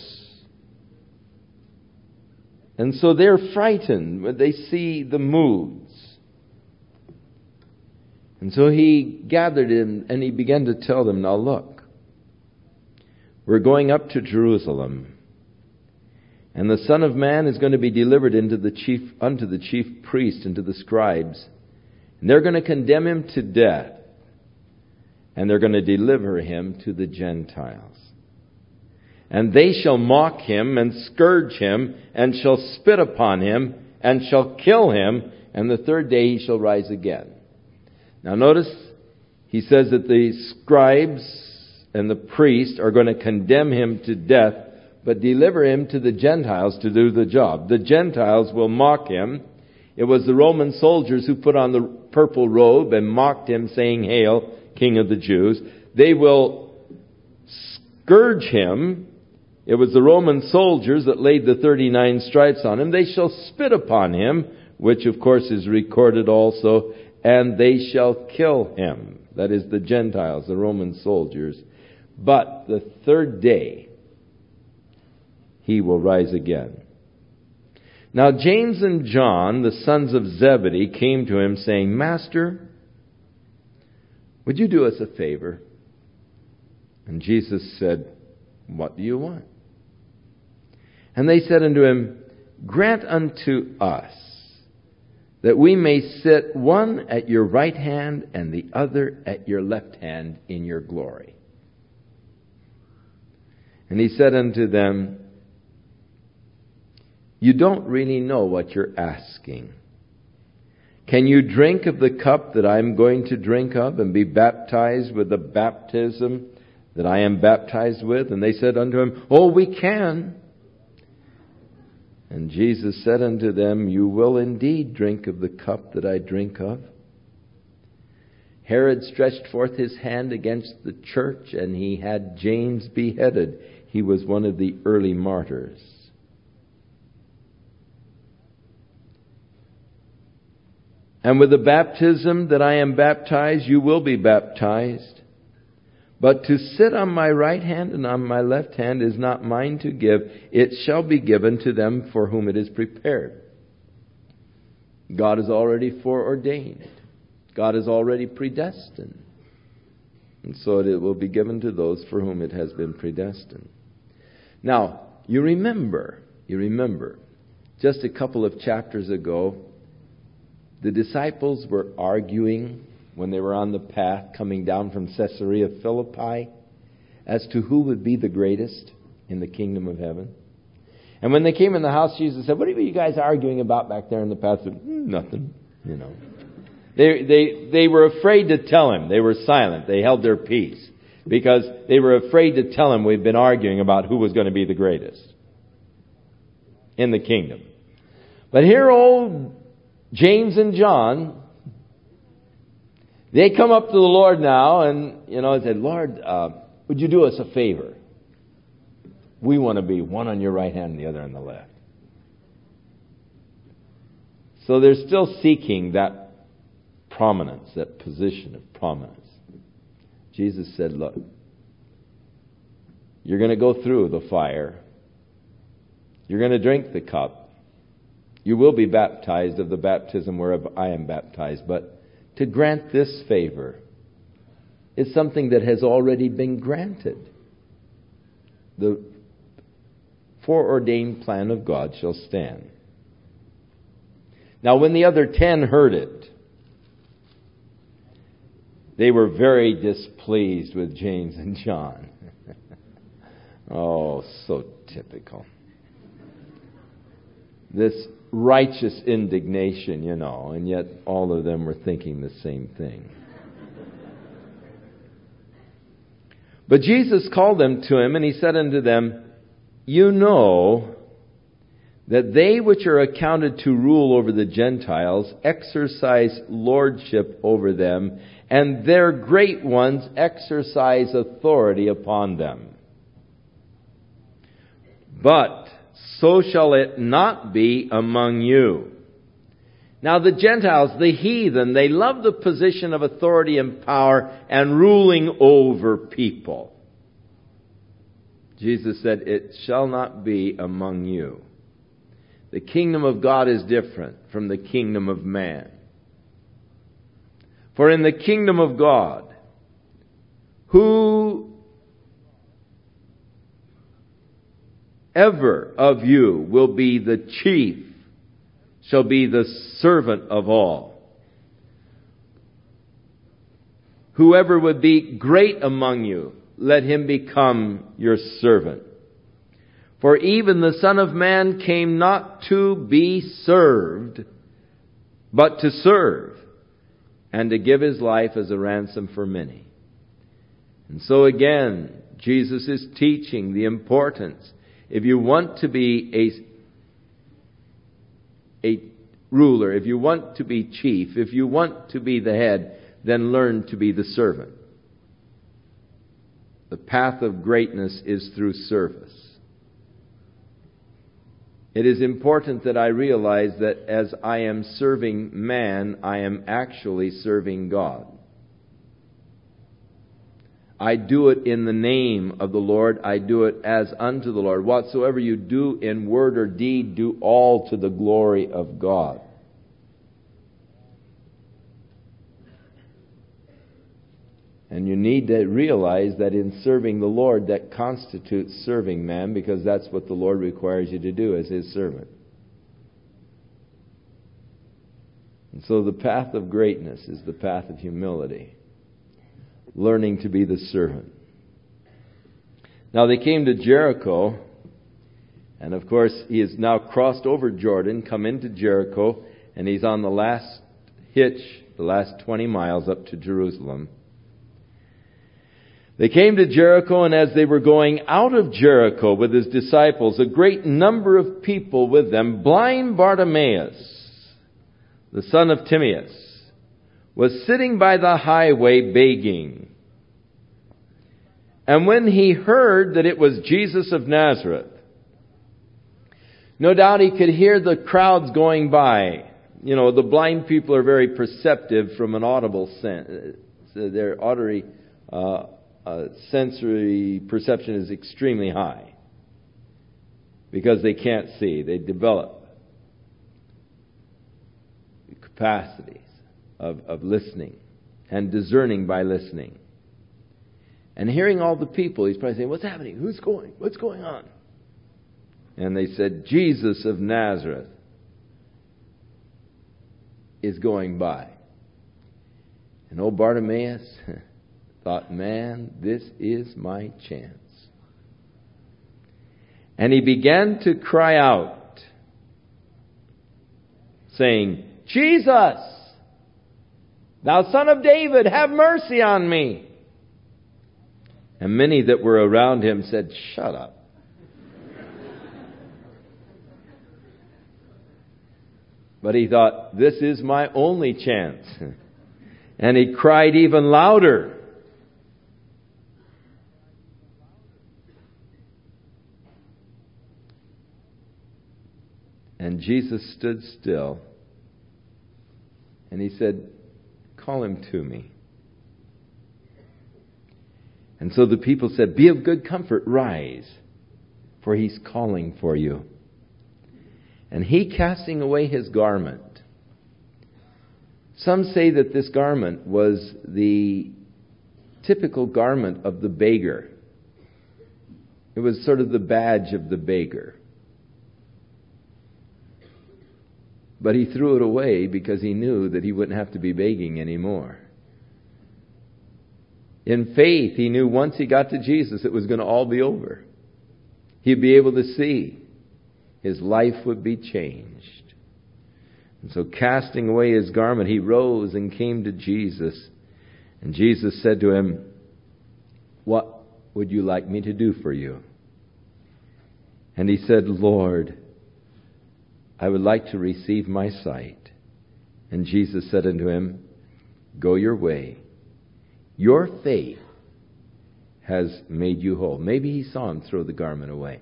And so they're frightened when they see the moods. And so he gathered in and he began to tell them, now look, we're going up to Jerusalem. And the Son of Man is going to be delivered into the chief, unto the chief priests and to the scribes. And they're going to condemn him to death. And they're going to deliver him to the Gentiles. And they shall mock him and scourge him and shall spit upon him and shall kill him. And the third day he shall rise again. Now notice, he says that the scribes and the priests are going to condemn him to death, but deliver him to the Gentiles to do the job. The Gentiles will mock him. It was the Roman soldiers who put on the purple robe and mocked him, saying, "Hail, King of the Jews." They will scourge him. It was the Roman soldiers that laid the thirty-nine stripes on him. They shall spit upon him, which of course is recorded also, and they shall kill him. That is the Gentiles, the Roman soldiers. But the third day, he will rise again. Now James and John, the sons of Zebedee, came to him saying, "Master, would you do us a favor?" And Jesus said, "What do you want?" And they said unto him, "Grant unto us that we may sit one at your right hand and the other at your left hand in your glory." And he said unto them, "You don't really know what you're asking. Can you drink of the cup that I'm going to drink of and be baptized with the baptism that I am baptized with?" And they said unto him, "Oh, we can." And Jesus said unto them, "You will indeed drink of the cup that I drink of." Herod stretched forth his hand against the church, and he had James beheaded. He was one of the early martyrs. "And with the baptism that I am baptized, you will be baptized. But to sit on my right hand and on my left hand is not mine to give. It shall be given to them for whom it is prepared." God has already foreordained. God has already predestined. And so it will be given to those for whom it has been predestined. Now, you remember, you remember, just a couple of chapters ago, the disciples were arguing when they were on the path coming down from Caesarea Philippi as to who would be the greatest in the kingdom of heaven. And when they came in the house, Jesus said, "What are you guys arguing about back there in the path?" Said, "Hmm, nothing, you know. They, they, they were afraid to tell him. They were silent. They held their peace because they were afraid to tell him we'd been arguing about who was going to be the greatest in the kingdom. But here old James and John, they come up to the Lord now and, you know, said, "Lord, uh, would you do us a favor? We want to be one on your right hand and the other on the left." So they're still seeking that prominence, that position of prominence. Jesus said, "Look, you're going to go through the fire. You're going to drink the cup. You will be baptized of the baptism whereof I am baptized. But to grant this favor is something that has already been granted. The foreordained plan of God shall stand." Now, when the other ten heard it, they were very displeased with James and John. Oh, so typical. This righteous indignation, you know, and yet all of them were thinking the same thing. But Jesus called them to him, and he said unto them, "You know that they which are accounted to rule over the Gentiles exercise lordship over them, and their great ones exercise authority upon them. But so shall it not be among you." Now the Gentiles, the heathen, they love the position of authority and power and ruling over people. Jesus said, "It shall not be among you." The kingdom of God is different from the kingdom of man. For in the kingdom of God, whoever of you will be the chief shall be the servant of all. Whoever would be great among you, let him become your servant. For even the Son of Man came not to be served, but to serve, and to give his life as a ransom for many. And so again, Jesus is teaching the importance. If you want to be a, a ruler, if you want to be chief, if you want to be the head, then learn to be the servant. The path of greatness is through service. It is important that I realize that as I am serving man, I am actually serving God. I do it in the name of the Lord. I do it as unto the Lord. Whatsoever you do in word or deed, do all to the glory of God. And you need to realize that in serving the Lord, that constitutes serving man, because that's what the Lord requires you to do as His servant. And so the path of greatness is the path of humility. Learning to be the servant. Now they came to Jericho, and of course he has now crossed over Jordan, come into Jericho, and he's on the last hitch, the last twenty miles up to Jerusalem. They came to Jericho, and as they were going out of Jericho with his disciples, a great number of people with them, blind Bartimaeus, the son of Timaeus, was sitting by the highway begging. And when he heard that it was Jesus of Nazareth, no doubt he could hear the crowds going by. You know, the blind people are very perceptive from an audible sense. Their auditory uh, uh, sensory perception is extremely high because they can't see. They develop capacities of, of listening and discerning by listening. And hearing all the people, he's probably saying, "What's happening? Who's going? What's going on?" And they said, "Jesus of Nazareth is going by." And old Bartimaeus thought, "Man, this is my chance." And he began to cry out, saying, "Jesus, thou Son of David, have mercy on me." And many that were around him said, "Shut up." But he thought, "This is my only chance." And he cried even louder. And Jesus stood still. And he said, "Call him to me." And so the people said, "Be of good comfort, rise, for he's calling for you." And he, casting away his garment. Some say that this garment was the typical garment of the beggar. It was sort of the badge of the beggar. But he threw it away because he knew that he wouldn't have to be begging anymore. In faith, he knew once he got to Jesus, it was going to all be over. He'd be able to see. His life would be changed. And so casting away his garment, he rose and came to Jesus. And Jesus said to him, "What would you like me to do for you?" And he said, "Lord, I would like to receive my sight." And Jesus said unto him, "Go your way. Your faith has made you whole." Maybe he saw him throw the garment away.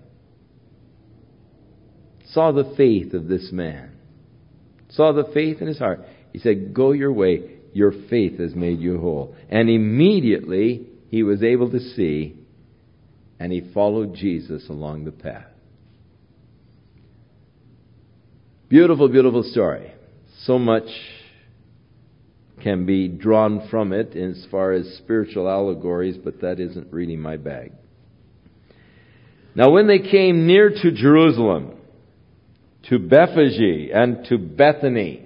Saw the faith of this man. Saw the faith in his heart. He said, "Go your way. Your faith has made you whole." And immediately he was able to see, and he followed Jesus along the path. Beautiful, beautiful story. So much can be drawn from it as far as spiritual allegories, but that isn't really my bag. Now when they came near to Jerusalem, to Bethphage and to Bethany,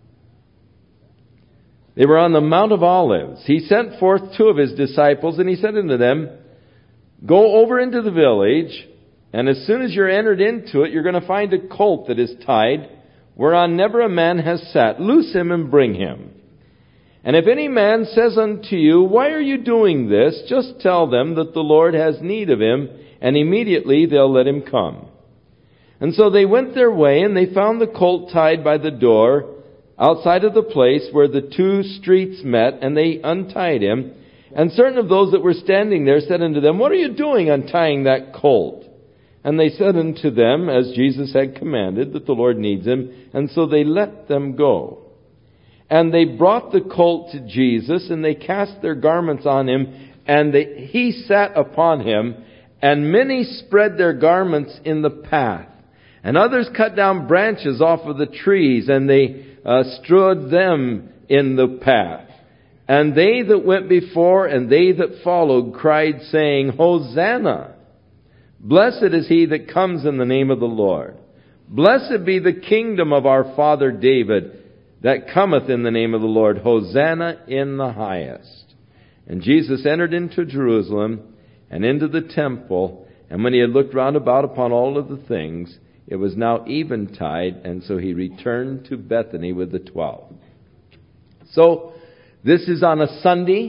they were on the Mount of Olives. He sent forth two of his disciples, and he said unto them, Go over into the village, and as soon as you're entered into it, you're going to find a colt that is tied, whereon never a man has sat. Loose him and bring him. And if any man says unto you, Why are you doing this? Just tell them that the Lord has need of him, and immediately they'll let him come. And so they went their way, and they found the colt tied by the door, outside of the place where the two streets met, and they untied him. And certain of those that were standing there said unto them, What are you doing untying that colt? And they said unto them, as Jesus had commanded, that the Lord needs him. And so they let them go. And they brought the colt to Jesus, and they cast their garments on him, and they, he sat upon him. And many spread their garments in the path. And others cut down branches off of the trees, and they uh, strewed them in the path. And they that went before and they that followed cried, saying, Hosanna! Blessed is he that comes in the name of the Lord. Blessed be the kingdom of our father David, that cometh in the name of the Lord. Hosanna in the highest. And Jesus entered into Jerusalem and into the temple, and when he had looked round about upon all of the things, it was now eventide, and so he returned to Bethany with the twelve. So, this is on a Sunday,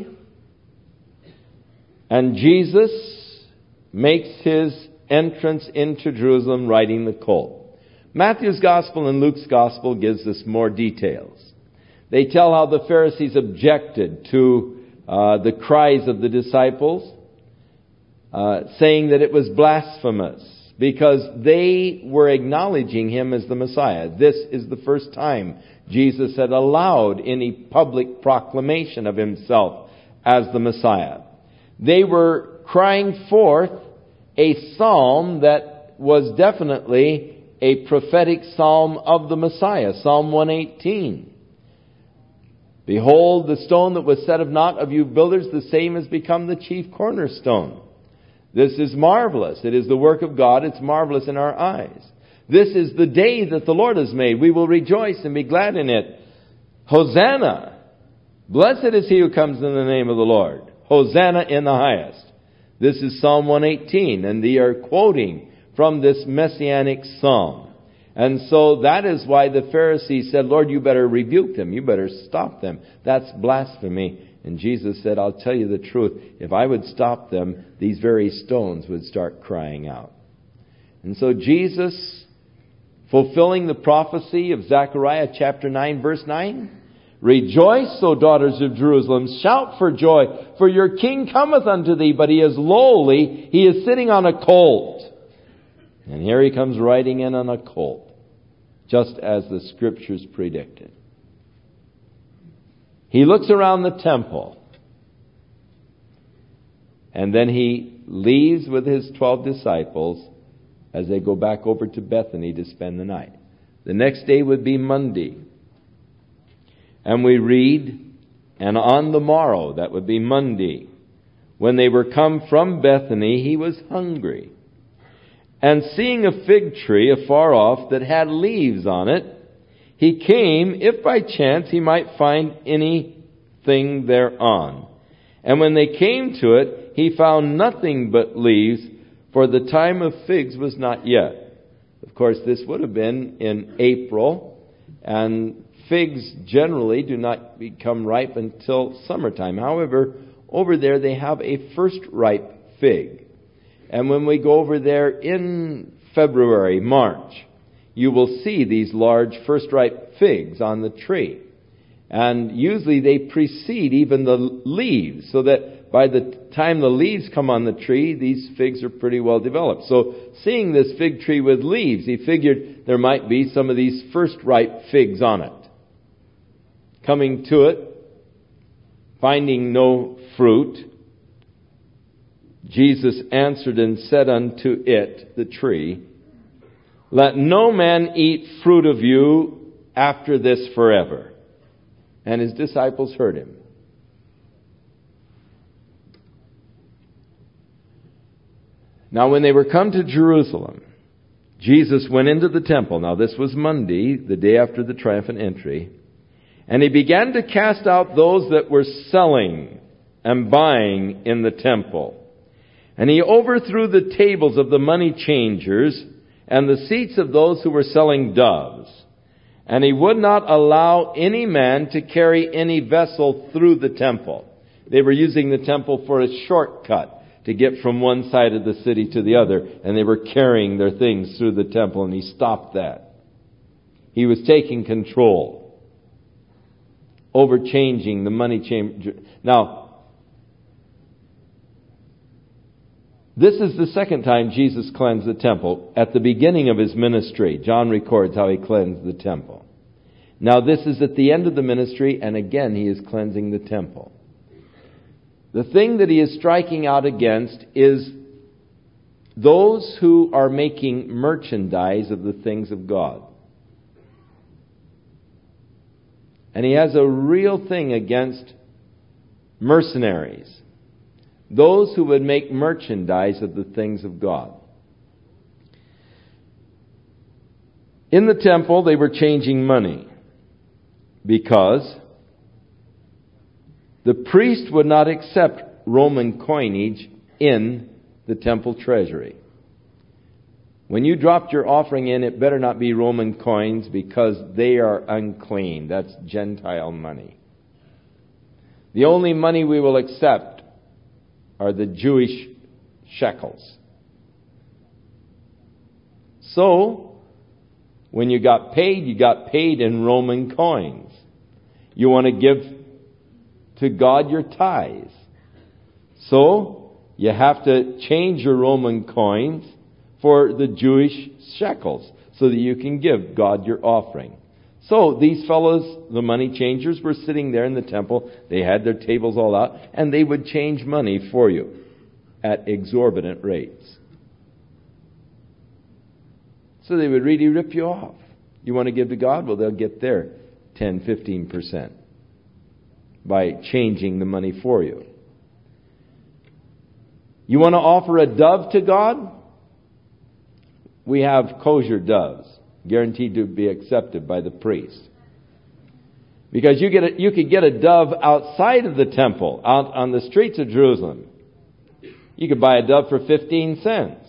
and Jesus makes his entrance into Jerusalem riding the colt. Matthew's Gospel and Luke's Gospel gives us more details. They tell how the Pharisees objected to uh, the cries of the disciples, uh, saying that it was blasphemous, because they were acknowledging him as the Messiah. This is the first time Jesus had allowed any public proclamation of himself as the Messiah. They were crying forth a psalm that was definitely a prophetic psalm of the Messiah, Psalm one eighteen. Behold, the stone that was set of naught of you builders, the same has become the chief cornerstone. This is marvelous. It is the work of God. It's marvelous in our eyes. This is the day that the Lord has made. We will rejoice and be glad in it. Hosanna! Blessed is he who comes in the name of the Lord. Hosanna in the highest. This is Psalm one eighteen, and they are quoting from this messianic psalm. And so that is why the Pharisees said, Lord, you better rebuke them. You better stop them. That's blasphemy. And Jesus said, I'll tell you the truth. If I would stop them, these very stones would start crying out. And so Jesus, fulfilling the prophecy of Zechariah chapter nine, verse nine, Rejoice, O daughters of Jerusalem, shout for joy, for your king cometh unto thee, but he is lowly, he is sitting on a colt. And here he comes riding in on a colt, just as the scriptures predicted. He looks around the temple, and then he leaves with his twelve disciples as they go back over to Bethany to spend the night. The next day would be Monday. And we read, and on the morrow, that would be Monday, when they were come from Bethany, he was hungry. And seeing a fig tree afar off that had leaves on it, he came, if by chance he might find anything thereon. And when they came to it, he found nothing but leaves, for the time of figs was not yet. Of course, this would have been in April, and figs generally do not become ripe until summertime. However, over there they have a first ripe fig. And when we go over there in February, March, you will see these large first ripe figs on the tree. And usually they precede even the leaves, so that by the time the leaves come on the tree, these figs are pretty well developed. So seeing this fig tree with leaves, he figured there might be some of these first ripe figs on it. Coming to it, finding no fruit, Jesus answered and said unto it," the tree, "Let no man eat fruit of you after this forever." And his disciples heard him. Now when they were come to Jerusalem, Jesus went into the temple. Now this was Monday, the day after the triumphant entry. And he began to cast out those that were selling and buying in the temple. And he overthrew the tables of the money changers and the seats of those who were selling doves. And he would not allow any man to carry any vessel through the temple. They were using the temple for a shortcut to get from one side of the city to the other. And they were carrying their things through the temple, and he stopped that. He was taking control, overchanging the money changer. Now, this is the second time Jesus cleansed the temple. At the beginning of his ministry, John records how he cleansed the temple. Now this is at the end of the ministry, and again he is cleansing the temple. The thing that he is striking out against is those who are making merchandise of the things of God. And he has a real thing against mercenaries. Those who would make merchandise of the things of God. In the temple, they were changing money because the priest would not accept Roman coinage in the temple treasury. When you dropped your offering in, it better not be Roman coins because they are unclean. That's Gentile money. The only money we will accept are the Jewish shekels. So, when you got paid, you got paid in Roman coins. You want to give to God your tithes. So, you have to change your Roman coins for the Jewish shekels so that you can give God your offering. So, these fellows, the money changers, were sitting there in the temple. They had their tables all out, and they would change money for you at exorbitant rates. So they would really rip you off. You want to give to God? Well, they'll get their ten, fifteen percent by changing the money for you. You want to offer a dove to God? We have kosher doves, guaranteed to be accepted by the priest. Because you get a, you could get a dove outside of the temple, out on the streets of Jerusalem. You could buy a dove for fifteen cents.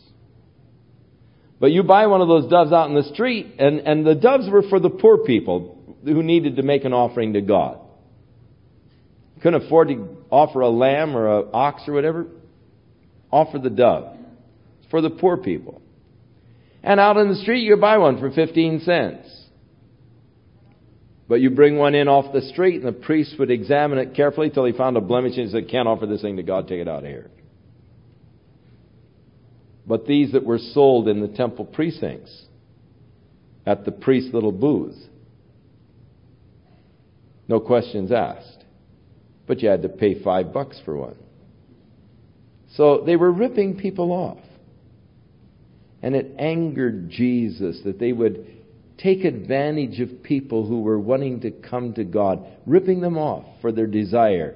But you buy one of those doves out in the street, and, and the doves were for the poor people who needed to make an offering to God. Couldn't afford to offer a lamb or an ox or whatever. Offer the dove. It's for the poor people. And out in the street, you buy one for fifteen cents. But you bring one in off the street, and the priest would examine it carefully till he found a blemish and said, "Can't offer this thing to God, take it out of here." But these that were sold in the temple precincts, at the priest's little booth, no questions asked. But you had to pay five bucks for one. So they were ripping people off. And it angered Jesus that they would take advantage of people who were wanting to come to God, ripping them off for their desire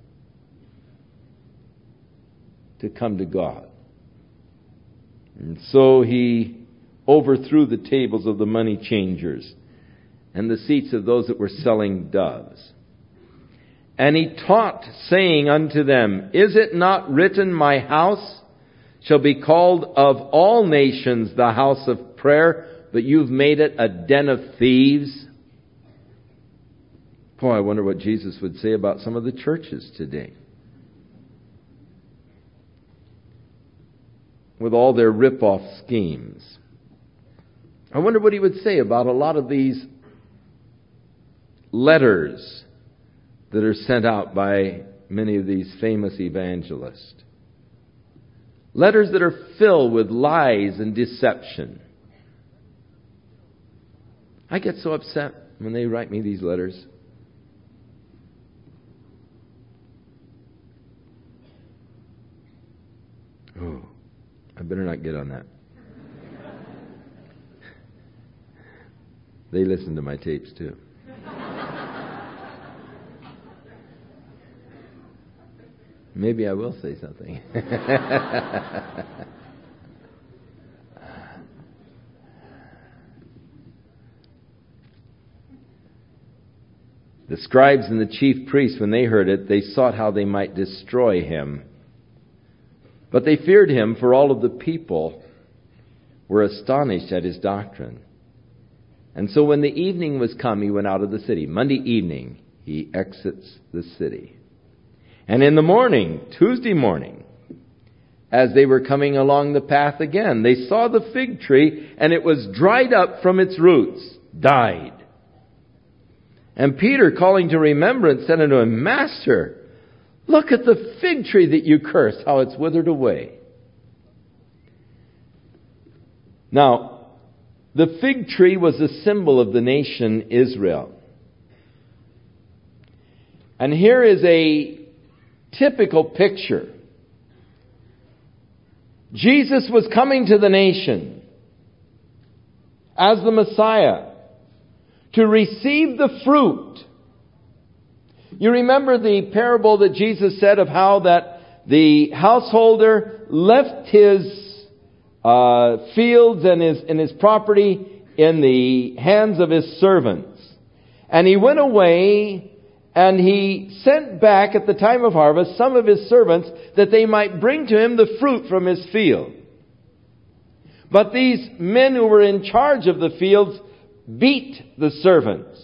to come to God. And so he overthrew the tables of the money changers and the seats of those that were selling doves. And he taught, saying unto them, "Is it not written, my house shall be called of all nations the house of prayer, but you've made it a den of thieves"? Boy, I wonder what Jesus would say about some of the churches today, with all their rip-off schemes. I wonder what he would say about a lot of these letters that are sent out by many of these famous evangelists. Letters that are filled with lies and deception. I get so upset when they write me these letters. I better not get on that. They listen to my tapes too. Maybe I will say something. The scribes and the chief priests, when they heard it, they sought how they might destroy him. But they feared him, for all of the people were astonished at his doctrine. And so when the evening was come, he went out of the city. Monday evening, he exits the city. And in the morning, Tuesday morning, as they were coming along the path again, they saw the fig tree, and it was dried up from its roots, died. And Peter, calling to remembrance, said unto him, Master, look at the fig tree that you cursed, how it's withered away. Now, the fig tree was a symbol of the nation Israel. And here is a typical picture. Jesus was coming to the nation as the Messiah to receive the fruit. You remember the parable that Jesus said of how that the householder left his uh, fields and his, and his property in the hands of his servants. And he went away and he sent back at the time of harvest some of his servants that they might bring to him the fruit from his field. But these men who were in charge of the fields beat the servants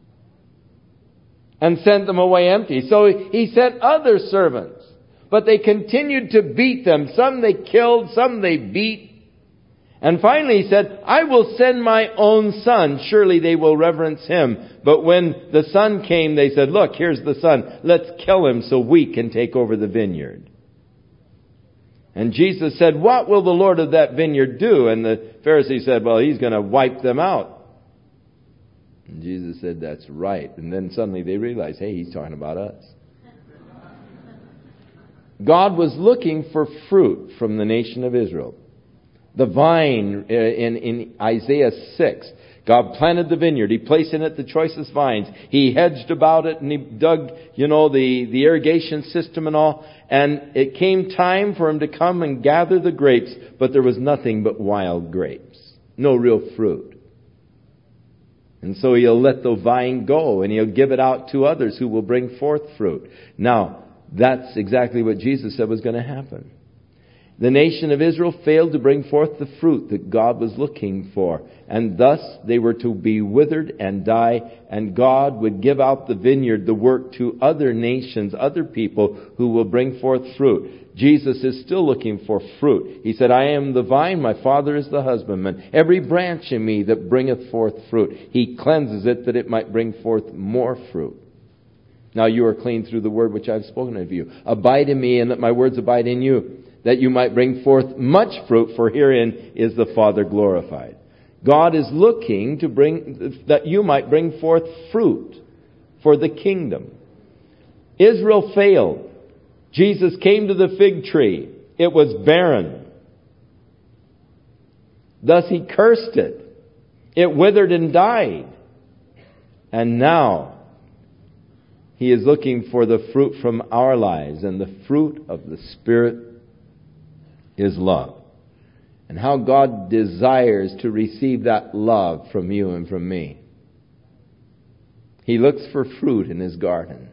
and sent them away empty. So he sent other servants, but they continued to beat them. Some they killed, some they beat. And finally he said, I will send my own son. Surely they will reverence him. But when the son came, they said, look, here's the son. Let's kill him so we can take over the vineyard. And Jesus said, what will the Lord of that vineyard do? And the Pharisee said, well, he's going to wipe them out. And Jesus said, that's right. And then suddenly they realized, hey, he's talking about us. God was looking for fruit from the nation of Israel. The vine in, in Isaiah six, God planted the vineyard. He placed in it the choicest vines. He hedged about it and he dug, you know, the, the irrigation system and all. And it came time for him to come and gather the grapes, but there was nothing but wild grapes. No real fruit. And so he'll let the vine go and he'll give it out to others who will bring forth fruit. Now, that's exactly what Jesus said was going to happen. The nation of Israel failed to bring forth the fruit that God was looking for. And thus they were to be withered and die. And God would give out the vineyard, the work, to other nations, other people who will bring forth fruit. Jesus is still looking for fruit. He said, I am the vine, my Father is the husbandman. Every branch in me that bringeth forth fruit, He cleanses it that it might bring forth more fruit. Now you are clean through the word which I have spoken of you. Abide in me and let my words abide in you, that you might bring forth much fruit, for herein is the Father glorified. God is looking to bring, that you might bring forth fruit for the kingdom. Israel failed. Jesus came to the fig tree. It was barren. Thus He cursed it. It withered and died. And now He is looking for the fruit from our lives. And the fruit of the Spirit is love. And how God desires to receive that love from you and from me. He looks for fruit in His garden.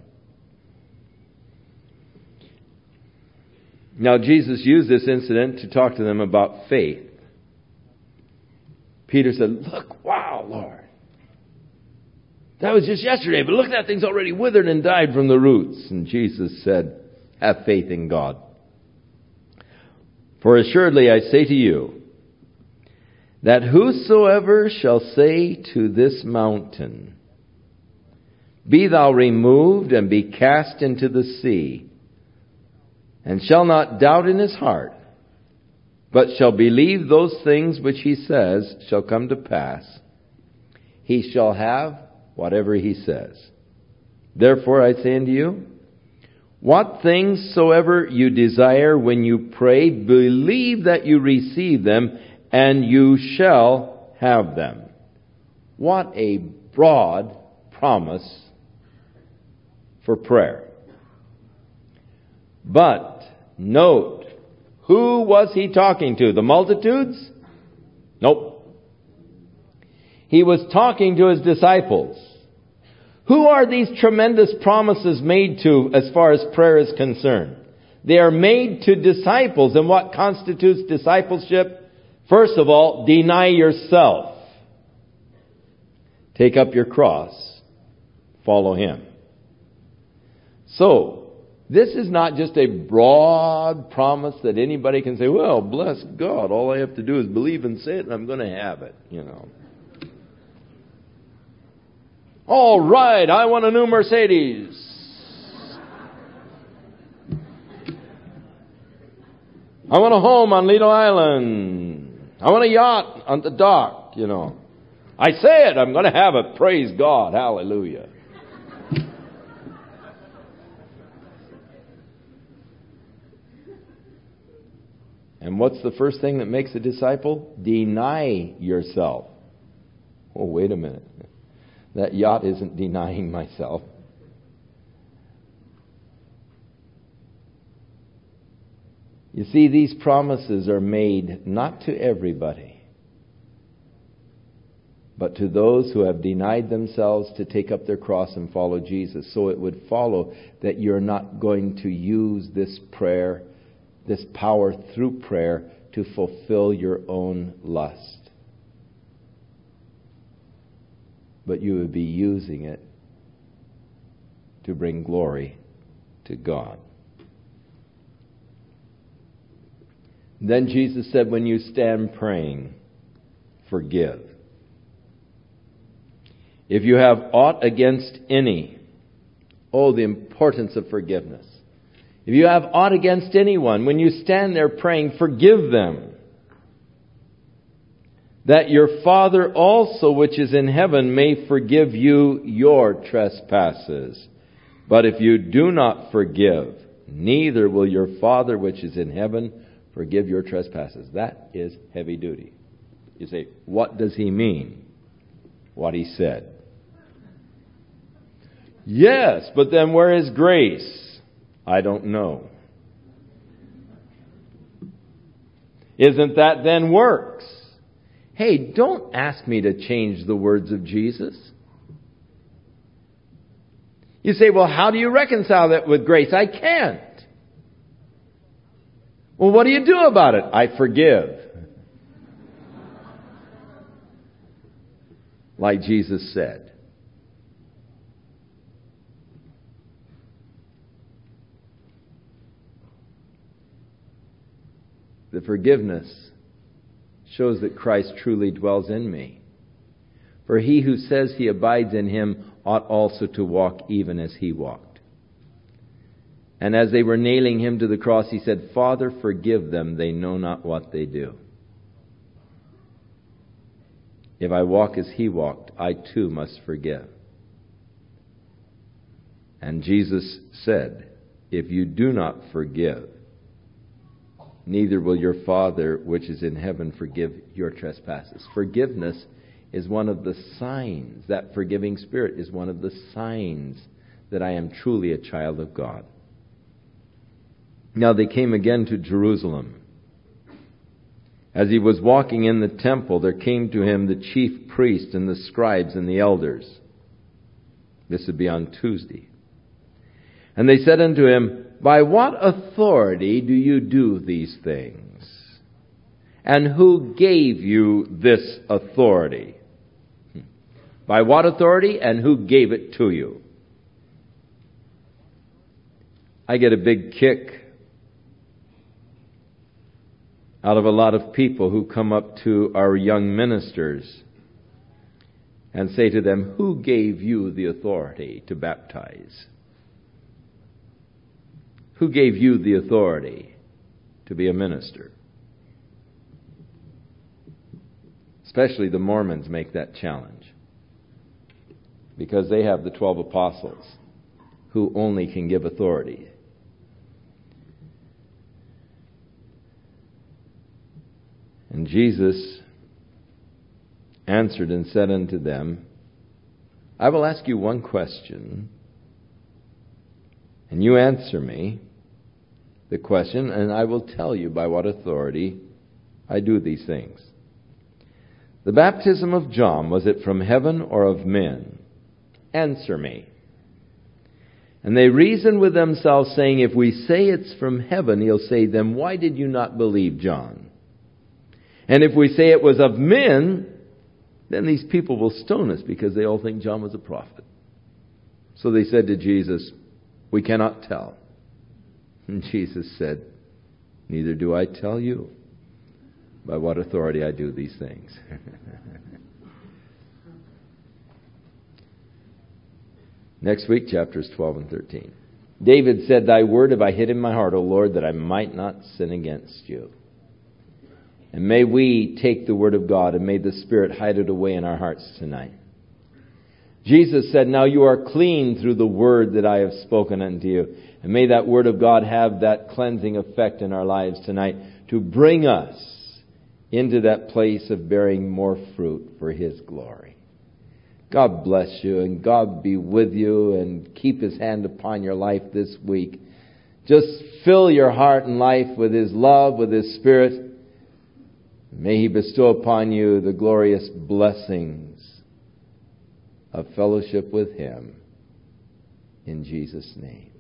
Now, Jesus used this incident to talk to them about faith. Peter said, look, wow, Lord. That was just yesterday, but look, that thing's already withered and died from the roots. And Jesus said, have faith in God. For assuredly I say to you, that whosoever shall say to this mountain, be thou removed and be cast into the sea, and shall not doubt in his heart, but shall believe those things which he says shall come to pass, he shall have whatever he says. Therefore I say unto you, What things soever you desire when you pray, believe that you receive them, and you shall have them. What a broad promise for prayer. But note, who was he talking to? The multitudes? Nope. He was talking to his disciples. Who are these tremendous promises made to as far as prayer is concerned? They are made to disciples. And what constitutes discipleship? First of all, deny yourself. Take up your cross. Follow Him. So, this is not just a broad promise that anybody can say, well, bless God, all I have to do is believe and say it and I'm going to have it, you know. All right, I want a new Mercedes. I want a home on Lido Island. I want a yacht on the dock, you know. I say it, I'm going to have it. Praise God. Hallelujah. And what's the first thing that makes a disciple? Deny yourself. Oh, wait a minute. That yacht isn't denying myself. You see, these promises are made not to everybody, but to those who have denied themselves to take up their cross and follow Jesus. So it would follow that you're not going to use this prayer, this power through prayer, to fulfill your own lust. But you would be using it to bring glory to God. Then Jesus said, when you stand praying, forgive. If you have aught against any, oh, the importance of forgiveness. If you have aught against anyone, when you stand there praying, forgive them. That your Father also which is in heaven may forgive you your trespasses. But if you do not forgive, neither will your Father which is in heaven forgive your trespasses. That is heavy duty. You say, what does he mean? What he said. Yes, but then where is grace? I don't know. Isn't that then works? Hey, don't ask me to change the words of Jesus. You say, well, how do you reconcile that with grace? I can't. Well, what do you do about it? I forgive. Like Jesus said. The forgiveness shows that Christ truly dwells in me. For he who says he abides in him ought also to walk even as he walked. And as they were nailing him to the cross, he said, Father, forgive them, they know not what they do. If I walk as he walked, I too must forgive. And Jesus said, if you do not forgive, neither will your Father which is in heaven forgive your trespasses. Forgiveness is one of the signs, that forgiving spirit is one of the signs that I am truly a child of God. Now they came again to Jerusalem. As he was walking in the temple, there came to him the chief priests and the scribes and the elders. This would be on Tuesday. And they said unto him, by what authority do you do these things? And who gave you this authority? By what authority and who gave it to you? I get a big kick out of a lot of people who come up to our young ministers and say to them, who gave you the authority to baptize? Who gave you the authority to be a minister? Especially the Mormons make that challenge. Because they have the twelve apostles who only can give authority. And Jesus answered and said unto them, I will ask you one question, and you answer me the question, and I will tell you by what authority I do these things. The baptism of John, was it from heaven or of men? Answer me. And they reasoned with themselves, saying, if we say it's from heaven, he'll say, then why did you not believe John? And if we say it was of men, then these people will stone us, because they all think John was a prophet. So they said to Jesus, we cannot tell. And Jesus said, neither do I tell you by what authority I do these things. Next week, chapters twelve and thirteen. David said, thy word have I hid in my heart, O Lord, that I might not sin against you. And may we take the word of God, and may the Spirit hide it away in our hearts tonight. Jesus said, now you are clean through the word that I have spoken unto you. And may that word of God have that cleansing effect in our lives tonight to bring us into that place of bearing more fruit for His glory. God bless you, and God be with you, and keep His hand upon your life this week. Just fill your heart and life with His love, with His Spirit. May He bestow upon you the glorious blessings of fellowship with Him. In Jesus' name.